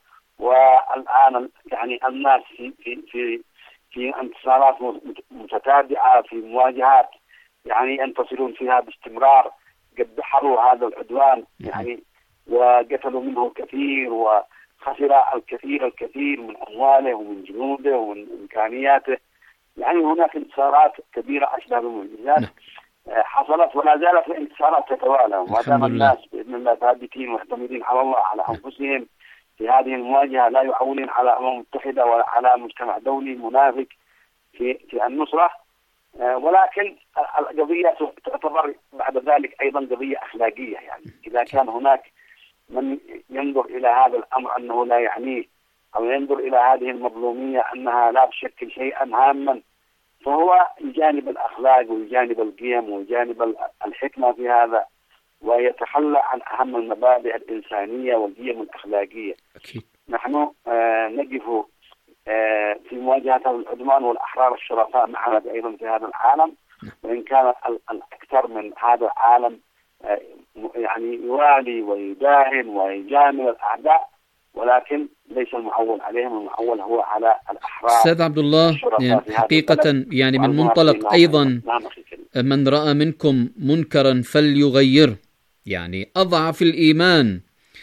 والآن يعني الناس في في في في انتصارات متتابعة في مواجهات يعني ينتصرون فيها باستمرار. قد دحروا هذا العدوان يعني وقتلوا منه الكثير وخسر الكثير الكثير من أمواله ومن جنوده ومن إمكانياته. يعني هناك انتصارات كبيرة أشبه بالمعجزات حصلت ولا زالت الانتصارات تتوالى، وما دام الناس بإذن الله ثابتين معتمدين على الله على أنفسهم في هذه المواجهة، لا يعولون على الأمم المتحدة ولا على مجتمع دولي منافق في في النصرة. ولكن القضية تعتبر بعد ذلك أيضا قضية أخلاقية. يعني إذا كان هناك من ينظر إلى هذا الأمر أنه لا يعنيه أو ينظر إلى هذه المظلومية أنها لا تشكل شيئا هاما، فهو يجانب الأخلاق ويجانب القيم ويجانب الحكمة في هذا، ويتخلى عن أهم المبادئ الإنسانية والقيم الأخلاقية. أكيد. نحن آه نقف آه في مواجهة العدوان والأحرار الشرفاء معنا أيضا في هذا العالم، وإن كان الأكثر من هذا العالم يعني يوالي ويداهن ويجامل الأعداء، ولكن ليس المعول عليهم، المعول هو على الأحرار. أستاذ عبد الله، يعني حقيقة يعني من منطلق أيضا من رأى منكم منكرا فليغير، يعني أضعف الإيمان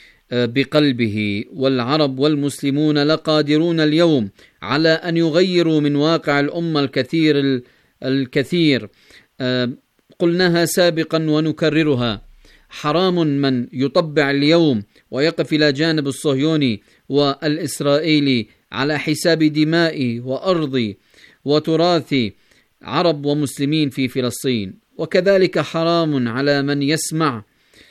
بقلبه، والعرب والمسلمون لقادرون اليوم على أن يغيروا من واقع الأمة الكثير الكثير. قلناها سابقا ونكررها، حرام من يطبع اليوم ويقف إلى جانب الصهيوني والإسرائيلي على حساب دمائي وأرضي وتراثي عرب ومسلمين في فلسطين، وكذلك حرام على من يسمع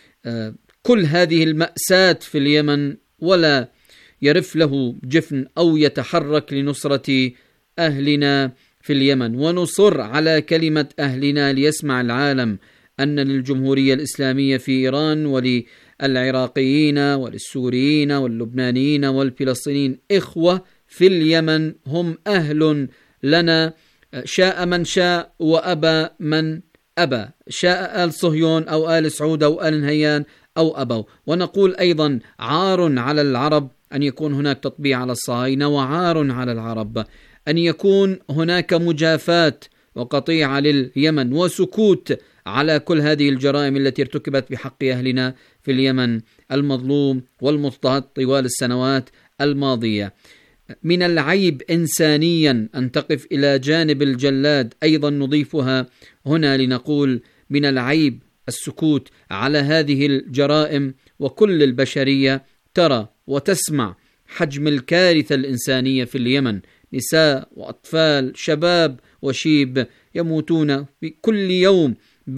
كل هذه المأساة في اليمن ولا يرف له جفن أو يتحرك لنصرة أهلنا في اليمن. ونصر على كلمة أهلنا ليسمع العالم أن للجمهورية الإسلامية في إيران وللعراقيين وللسوريين واللبنانيين والفلسطينيين إخوة في اليمن، هم أهل لنا، شاء من شاء وأبى من أبى، شاء آل صهيون أو آل سعود أو آل نهيان أو أبوا. ونقول أيضا عار على العرب أن يكون هناك تطبيع على الصهاينة، وعار على العرب أن يكون هناك مجافاة وقطيعة لليمن وسكوت على كل هذه الجرائم التي ارتكبت بحق أهلنا في اليمن المظلوم والمضطهد طوال السنوات الماضية. من العيب إنسانيا أن تقف إلى جانب الجلاد، أيضا نضيفها هنا لنقول من العيب السكوت على هذه الجرائم، وكل البشرية ترى وتسمع حجم الكارثة الإنسانية في اليمن، نساء وأطفال شباب وشيب يموتون كل يوم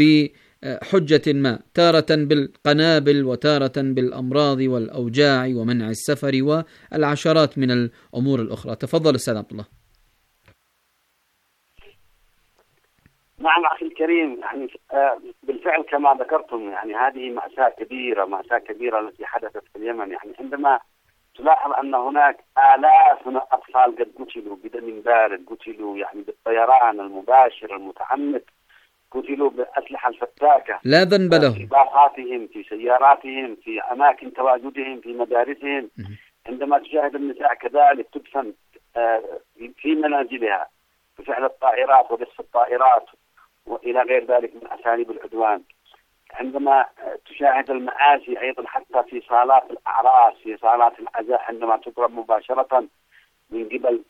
بحجة ما، تارة بالقنابل وتارة بالأمراض والأوجاع ومنع السفر والعشرات من الأمور الأخرى. تفضل أستاذ عبد الله. نعم أخي الكريم، يعني بالفعل كما ذكرتم، يعني هذه مأساة كبيرة، مأساة كبيرة التي حدثت في اليمن. يعني عندما تلاحظ أن هناك آلاف من الأطفال قد قتلوا بدم بارد، قتلوا يعني بالطيران المباشر المتعمد، قتلوا بالأسلحة الفتاكة، لا ذنب لهم، في باصاتهم، في سياراتهم، في أماكن تواجدهم، في مدارسهم. عندما تشاهد النساء كذلك تدفن في منازلها بفعل الطائرات وقصف الطائرات وإلى غير ذلك من أساليب العدوان. عندما تشاهد المآسي أيضا حتى في صالات الأعراس، في صالات العزاء، عندما تضرب مباشرة من قبل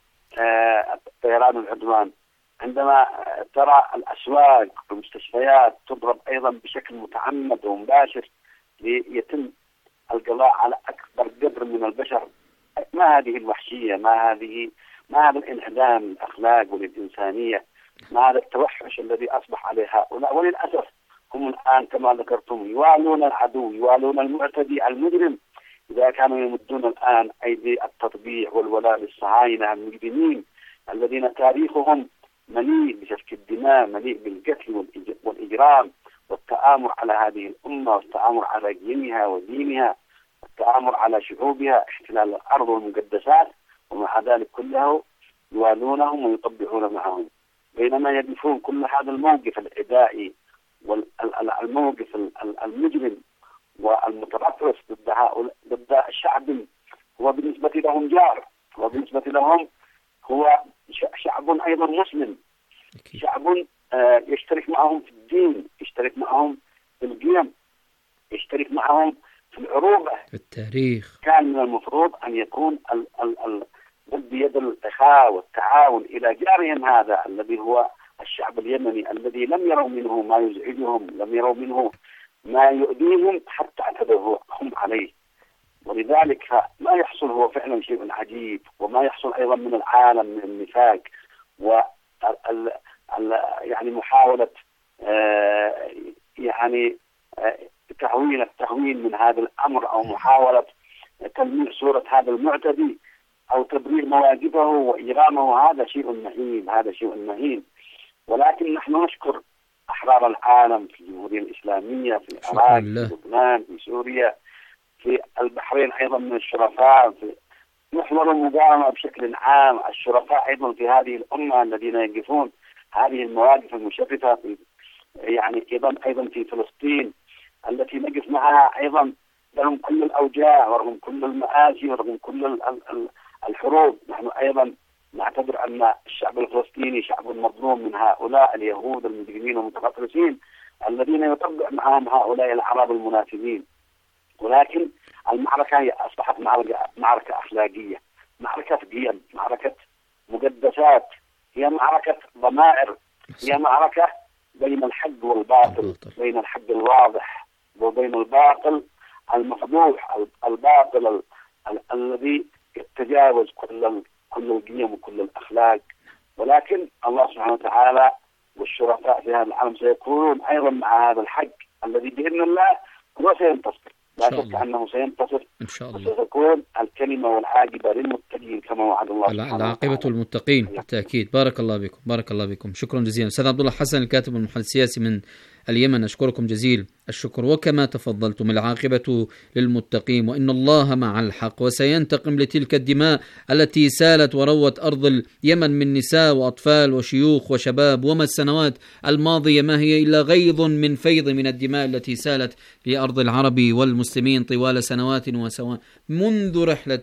طيران العدوان. عندما ترى الأسواق والمستشفيات تضرب أيضا بشكل متعمد ومباشر ليتم القضاء على أكبر قدر من البشر. ما هذه الوحشية؟ ما هذه ما هذا الانعدام الأخلاق والإنسانية؟ ما هذا التوحش الذي أصبح عليه هؤلاء؟ وللأسف هم الآن كما ذكرتم يوالون العدو، يوالون المعتدي المجرم. إذا كانوا يمدون الآن أيدي التطبيع والولاء للصهاينة المجرمين الذين تاريخهم مليء بسفك الدماء، مليء بالقتل والإجرام والتآمر على هذه الأمة والتآمر على دينها ودينها والتآمر على شعوبها، احتلال الأرض والمقدسات، ومع ذلك كله يوالونهم ويطبعون معهم، بينما يدفعون كل هذا الموقف العدائي والموقف المجرم والمترفرس ضد هؤلاء، ضد الشعب هو بالنسبة لهم جار، هو بالنسبة لهم هو شعب أيضا مسلم، شعب يشترك معهم في الدين، يشترك معهم في القيم، يشترك معهم في العروبة، في التاريخ. كان من المفروض أن يكون ال ال ال ضد يد الإخاء والتعاون إلى جارهم هذا الذي هو الشعب اليمني، الذي لم يروا منه ما يزعجهم، لم يروا منه ما يؤذيهم حتى اعتدوا هم عليه. ولذلك ما يحصل هو فعلا شيء عجيب، وما يحصل أيضا من العالم من النفاق و يعني محاولة يعني تهوين التهوين من هذا الأمر، أو محاولة تلميع صورة هذا المعتدي أو تبرير مواقفه وإجرامه. هذا شيء مهين، هذا شيء مهين. ولكن نحن نشكر أحرار العالم في الجمهورية الإسلامية، في العراق، في لبنان، في سوريا، في البحرين أيضا من الشرفاء، في محور المقاومة بشكل عام، الشرفاء أيضا في هذه الأمة الذين يقفون هذه المواقف المشرفة في يعني أيضا أيضا في فلسطين التي نقف معها أيضا رغم كل الأوجاع ورغم كل المآسي ورغم كل الحروب. نحن أيضا نعتبر أن الشعب الفلسطيني شعب مظلوم من هؤلاء اليهود المجرمين والمتغطرسين الذين يطبع معهم هؤلاء العرب المنافذين. ولكن المعركة هي أصبحت معركة, معركة أخلاقية، معركة قيم، معركة مقدسات، هي معركة ضمائر، هي معركة بين الحق والباطل، بين الحق الواضح وبين الباطل المفضوح، الباطل ال ال الذي يتجاوز كل كل القيم وكل الأخلاق. ولكن الله سبحانه وتعالى والشرفاء في هذا العالم سيكونون أيضا مع هذا الحق الذي بإذن الله هو سينتصر، لا شك أنه سينتصر إن شاء الله. وستكون الكلمة والعاقبة للمتقين كما وعد الله سبحانه وتعالى. العاقبة المتقين بالتأكيد. بارك الله بكم، بارك الله بكم، شكرا جزيلا. أستاذ عبد الله حسن الكاتب والمحلل السياسي من اليمن، أشكركم جزيل الشكر. وكما تفضلتم العاقبة للمتقين وإن الله مع الحق وسينتقم لتلك الدماء التي سالت وروت أرض اليمن من نساء وأطفال وشيوخ وشباب، وما السنوات الماضية ما هي إلا غيض من فيض من الدماء التي سالت في أرض العرب والمسلمين طوال سنوات وسنوات منذ رحلة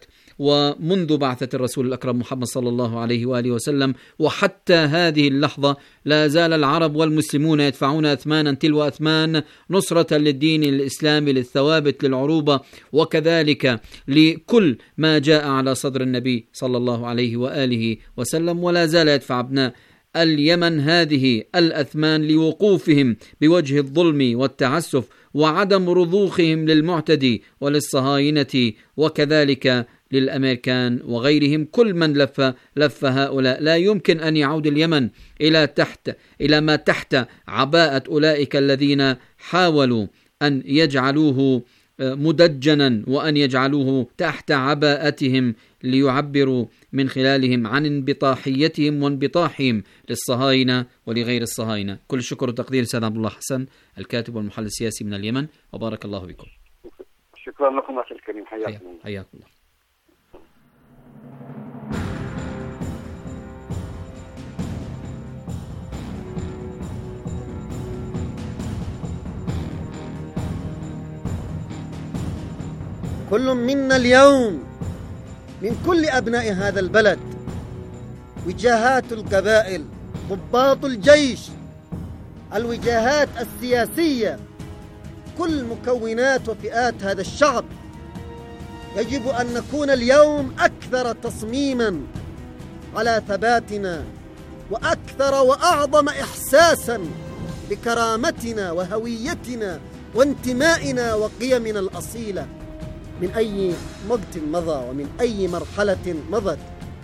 ومنذ بعثة الرسول الأكرم محمد صلى الله عليه وآله وسلم وحتى هذه اللحظة لا زال العرب والمسلمون يدفعون أثمانا تلو أثمان نصرة للدين الإسلامي، للثوابت، للعروبة، وكذلك لكل ما جاء على صدر النبي صلى الله عليه وآله وسلم. ولا زال يدفع أبناء اليمن هذه الأثمان لوقوفهم بوجه الظلم والتعسف وعدم رضوخهم للمعتدي وللصهاينة وكذلك للأمريكان وغيرهم. كل من لف لف هؤلاء. لا يمكن أن يعود اليمن إلى تحت إلى ما تحت عباءة أولئك الذين حاولوا أن يجعلوه مدجنا وأن يجعلوه تحت عباءتهم ليعبروا من خلالهم عن انبطاحيتهم وانبطاحهم للصهاينة ولغير الصهاينة. كل الشكر والتقدير سيد عبد الله حسن الكاتب والمحلل السياسي من اليمن، وبارك الله بكم. شكرا لكم أخي الكريم، حياكم الله. حياكم الله. كل منا اليوم من كل أبناء هذا البلد، وجهات القبائل، ضباط الجيش، الوجهات السياسية، كل مكونات وفئات هذا الشعب، يجب أن نكون اليوم أكثر تصميما على ثباتنا وأكثر وأعظم إحساسا بكرامتنا وهويتنا وانتمائنا وقيمنا الأصيلة من أي وقت مضى ومن أي مرحلة مضت.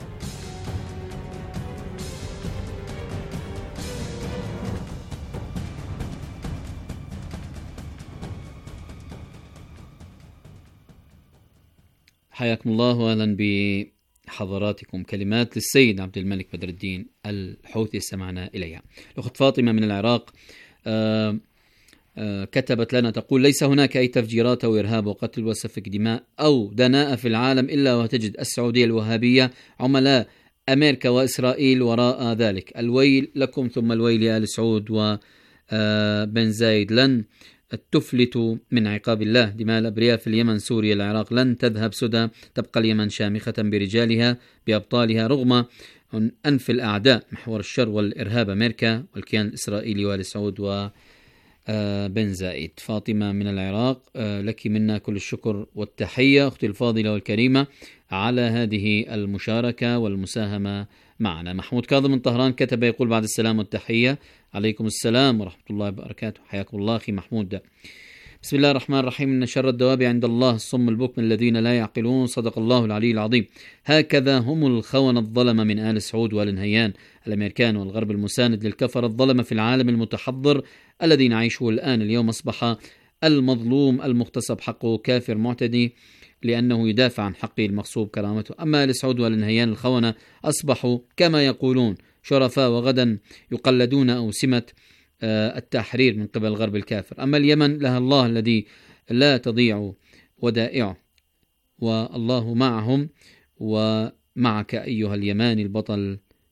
حياكم الله وأهلا بحضراتكم. كلمات للسيد عبد الملك بدر الدين الحوثي استمعنا إليها. الأخت فاطمة من العراق آه آه كتبت لنا تقول: ليس هناك أي تفجيرات أو إرهاب وقتل وسفك دماء أو دناءة في العالم إلا وتجد السعودية الوهابية عملاء أمريكا وإسرائيل وراء ذلك. الويل لكم ثم الويل لآل سعود وبن زايد. لن تفلتوا من عقاب الله. دماء الأبرياء في اليمن، سوريا، العراق لن تذهب سدى. تبقى اليمن شامخة برجالها بأبطالها رغم أنف الأعداء محور الشر والإرهاب أمريكا والكيان الإسرائيلي وآل سعود و بن زايد. فاطمة من العراق، لك منا كل الشكر والتحية أختي الفاضلة والكريمة على هذه المشاركة والمساهمة معنا. محمود كاظم من طهران كتب يقول: بعد السلام والتحية. عليكم السلام ورحمة الله وبركاته، حياكم الله أخي محمود. بسم الله الرحمن الرحيم. إن شر الدواب عند الله الصم البكم الذين لا يعقلون. صدق الله العلي العظيم. هكذا هم الخونة الظلمة من آل سعود وآل نهيان، الأمريكان والغرب المساند للكفر الظلمة في العالم المتحضر الذي نعيشه الآن. اليوم أصبح المظلوم المغتصب حقه كافر معتدي لأنه يدافع عن حقه المغصوب كرامته. أما آل سعود وآل نهيان الخونة أصبحوا كما يقولون شرفاء، وغدا يقلدون أوسمة التحرير من قبل الغرب الكافر. أما اليمن لها الله الذي لا تضيع ودائعه، والله معهم ومعك أيها اليماني البطل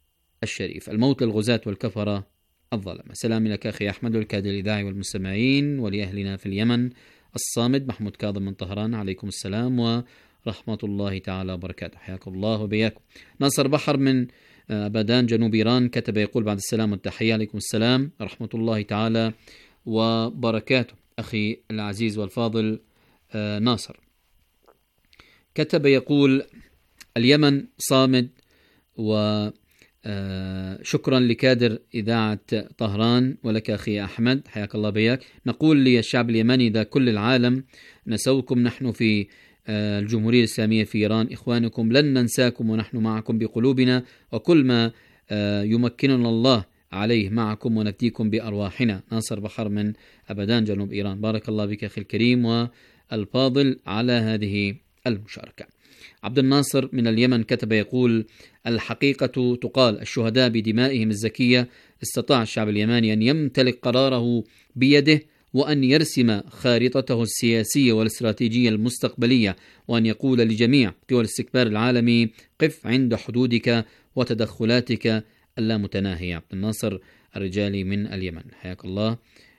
الشريف. الموت للغزاة والكفرة الظلمة. سلام لك أخي أحمد والكادر الإذاعي والمستمعين ولأهلنا في اليمن الصامد. محمود كاظم من طهران، عليكم السلام ورحمة الله تعالى وبركاته. حياكم الله وبياكم. ناصر بحر من أبادان جنوب إيران كتب يقول بعد السلام والتحية، عليكم السلام ورحمة الله تعالى وبركاته. أخي العزيز والفاضل ناصر كتب يقول اليمن صامد، وشكرا لكادر إذاعة طهران ولك أخي أحمد، حياك الله بياك. نقول للشعب اليمني ذا كل العالم نسوكم، نحن في الجمهورية الإسلامية في إيران إخوانكم، لن ننساكم ونحن معكم بقلوبنا، وكل ما يمكننا الله عليه معكم ونفديكم بأرواحنا. ناصر بحر من أبادان جنوب إيران. بارك الله بك أخي الكريم والفاضل على هذه المشاركة. عبد الناصر من اليمن كتب يقول الحقيقة تقال الشهداء بدمائهم الزكية استطاع الشعب اليماني أن يمتلك قراره بيده، وأن يرسم خارطته السياسية والاستراتيجية المستقبلية، وأن يقول لجميع دول الاستكبار العالمي قف عند حدودك وتدخلاتك اللامتناهية. عبد الناصر الرجالي من اليمن، حياك الله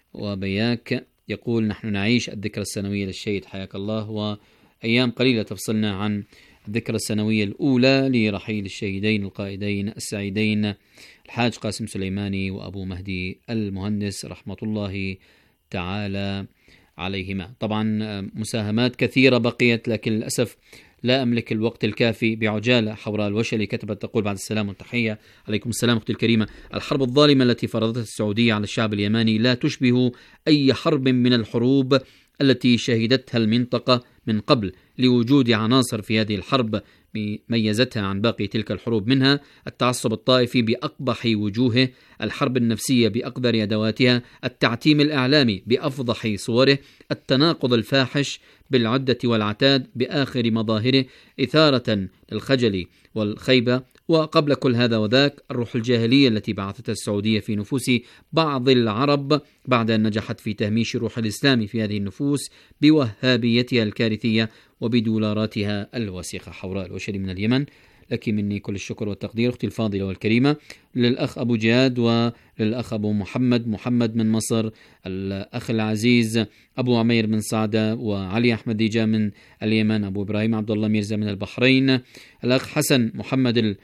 وبياك. يقول نحن نعيش الذكرى السنوية للشهيد، حياك الله، وأيام قليلة تفصلنا عن الذكرى السنوية الأولى لرحيل الشهيدين القائدين السعيدين الحاج قاسم سليماني وأبو مهدي المهندس رحمة الله تعالى عليهما. طبعا مساهمات كثيرة بقيت، لكن للأسف لا أملك الوقت الكافي. بعجالة حوراء الوشلي كتبت تقول بعد السلام والتحية، عليكم السلام أختي الكريمة. الحرب الظالمة التي فرضتها السعودية على الشعب اليماني لا تشبه أي حرب من الحروب التي شهدتها المنطقة من قبل، لوجود عناصر في هذه الحرب ميزتها عن باقي تلك الحروب، منها التعصب الطائفي بأقبح وجوهه، الحرب النفسية بأقذر أدواتها، التعتيم الإعلامي بأفضح صوره، التناقض الفاحش بالعدة والعتاد بآخر مظاهره، إثارة للخجل والخيبة، وقبل كل هذا وذاك الروح الجاهلية التي بعثتها السعودية في نفوس بعض العرب بعد أن نجحت في تهميش روح الإسلام في هذه النفوس بوهابيتها الكارثية وبدولاراتها الوسيخة. حوراء الوشري من اليمن، لك مني كل الشكر والتقدير أختي الفاضلة والكريمة. للأخ أبو جهاد وللأخ أبو محمد محمد من مصر، الأخ العزيز أبو عمير من سعدة، وعلي أحمد ديجا من اليمن، أبو إبراهيم عبد الله ميرزا من البحرين، الأخ حسن محمد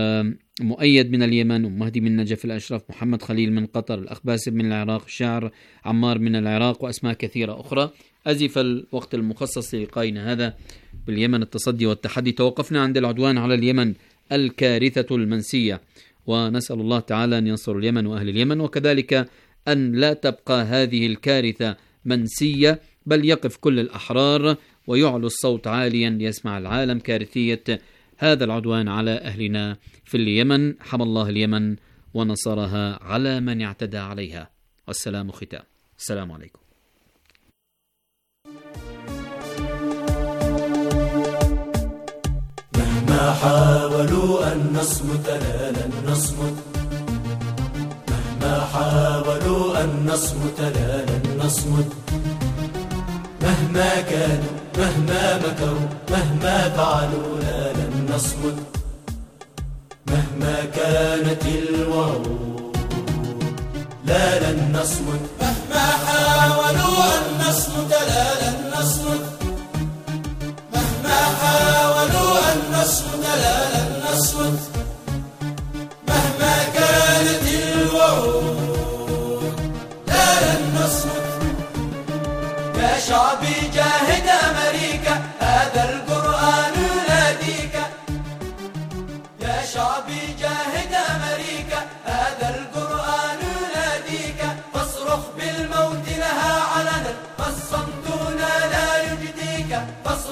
مؤيد من اليمن، ومهدي من نجف الأشرف، محمد خليل من قطر، الأخ باسم من العراق، الشاعر عمار من العراق، وأسماء كثيرة أخرى. أزف الوقت المخصص للقائنا هذا باليمن التصدي والتحدي. توقفنا عند العدوان على اليمن الكارثة المنسية، ونسأل الله تعالى أن ينصر اليمن وأهل اليمن، وكذلك أن لا تبقى هذه الكارثة منسية، بل يقف كل الأحرار ويعلو الصوت عاليا ليسمع العالم كارثية هذا العدوان على أهلنا في اليمن. حمى الله اليمن ونصرها على من اعتدى عليها. والسلام ختام. السلام عليكم. مهما حاولوا أن نصمت لا لن نصمت، مهما حاولوا أن نصمت لا لن نصمت، مهما كانوا مهما مكروا مهما فعلوا لا لن نصمت، مهما كانت الوعود لا لن نصمت، مهما حاولوا أن نصمت لا لن نصمت، مهما حاولوا أن نصمت لا لن نصمت، مهما كانت الوعود لا لن نصمت. يا شعبي جاهد أمريكا، هذا القرآن يناديك، يا شعبي جاهد أمريكا، هذا القرآن يناديك، فاصرخ بالموت لها علنا، فالصمت لا يجديك،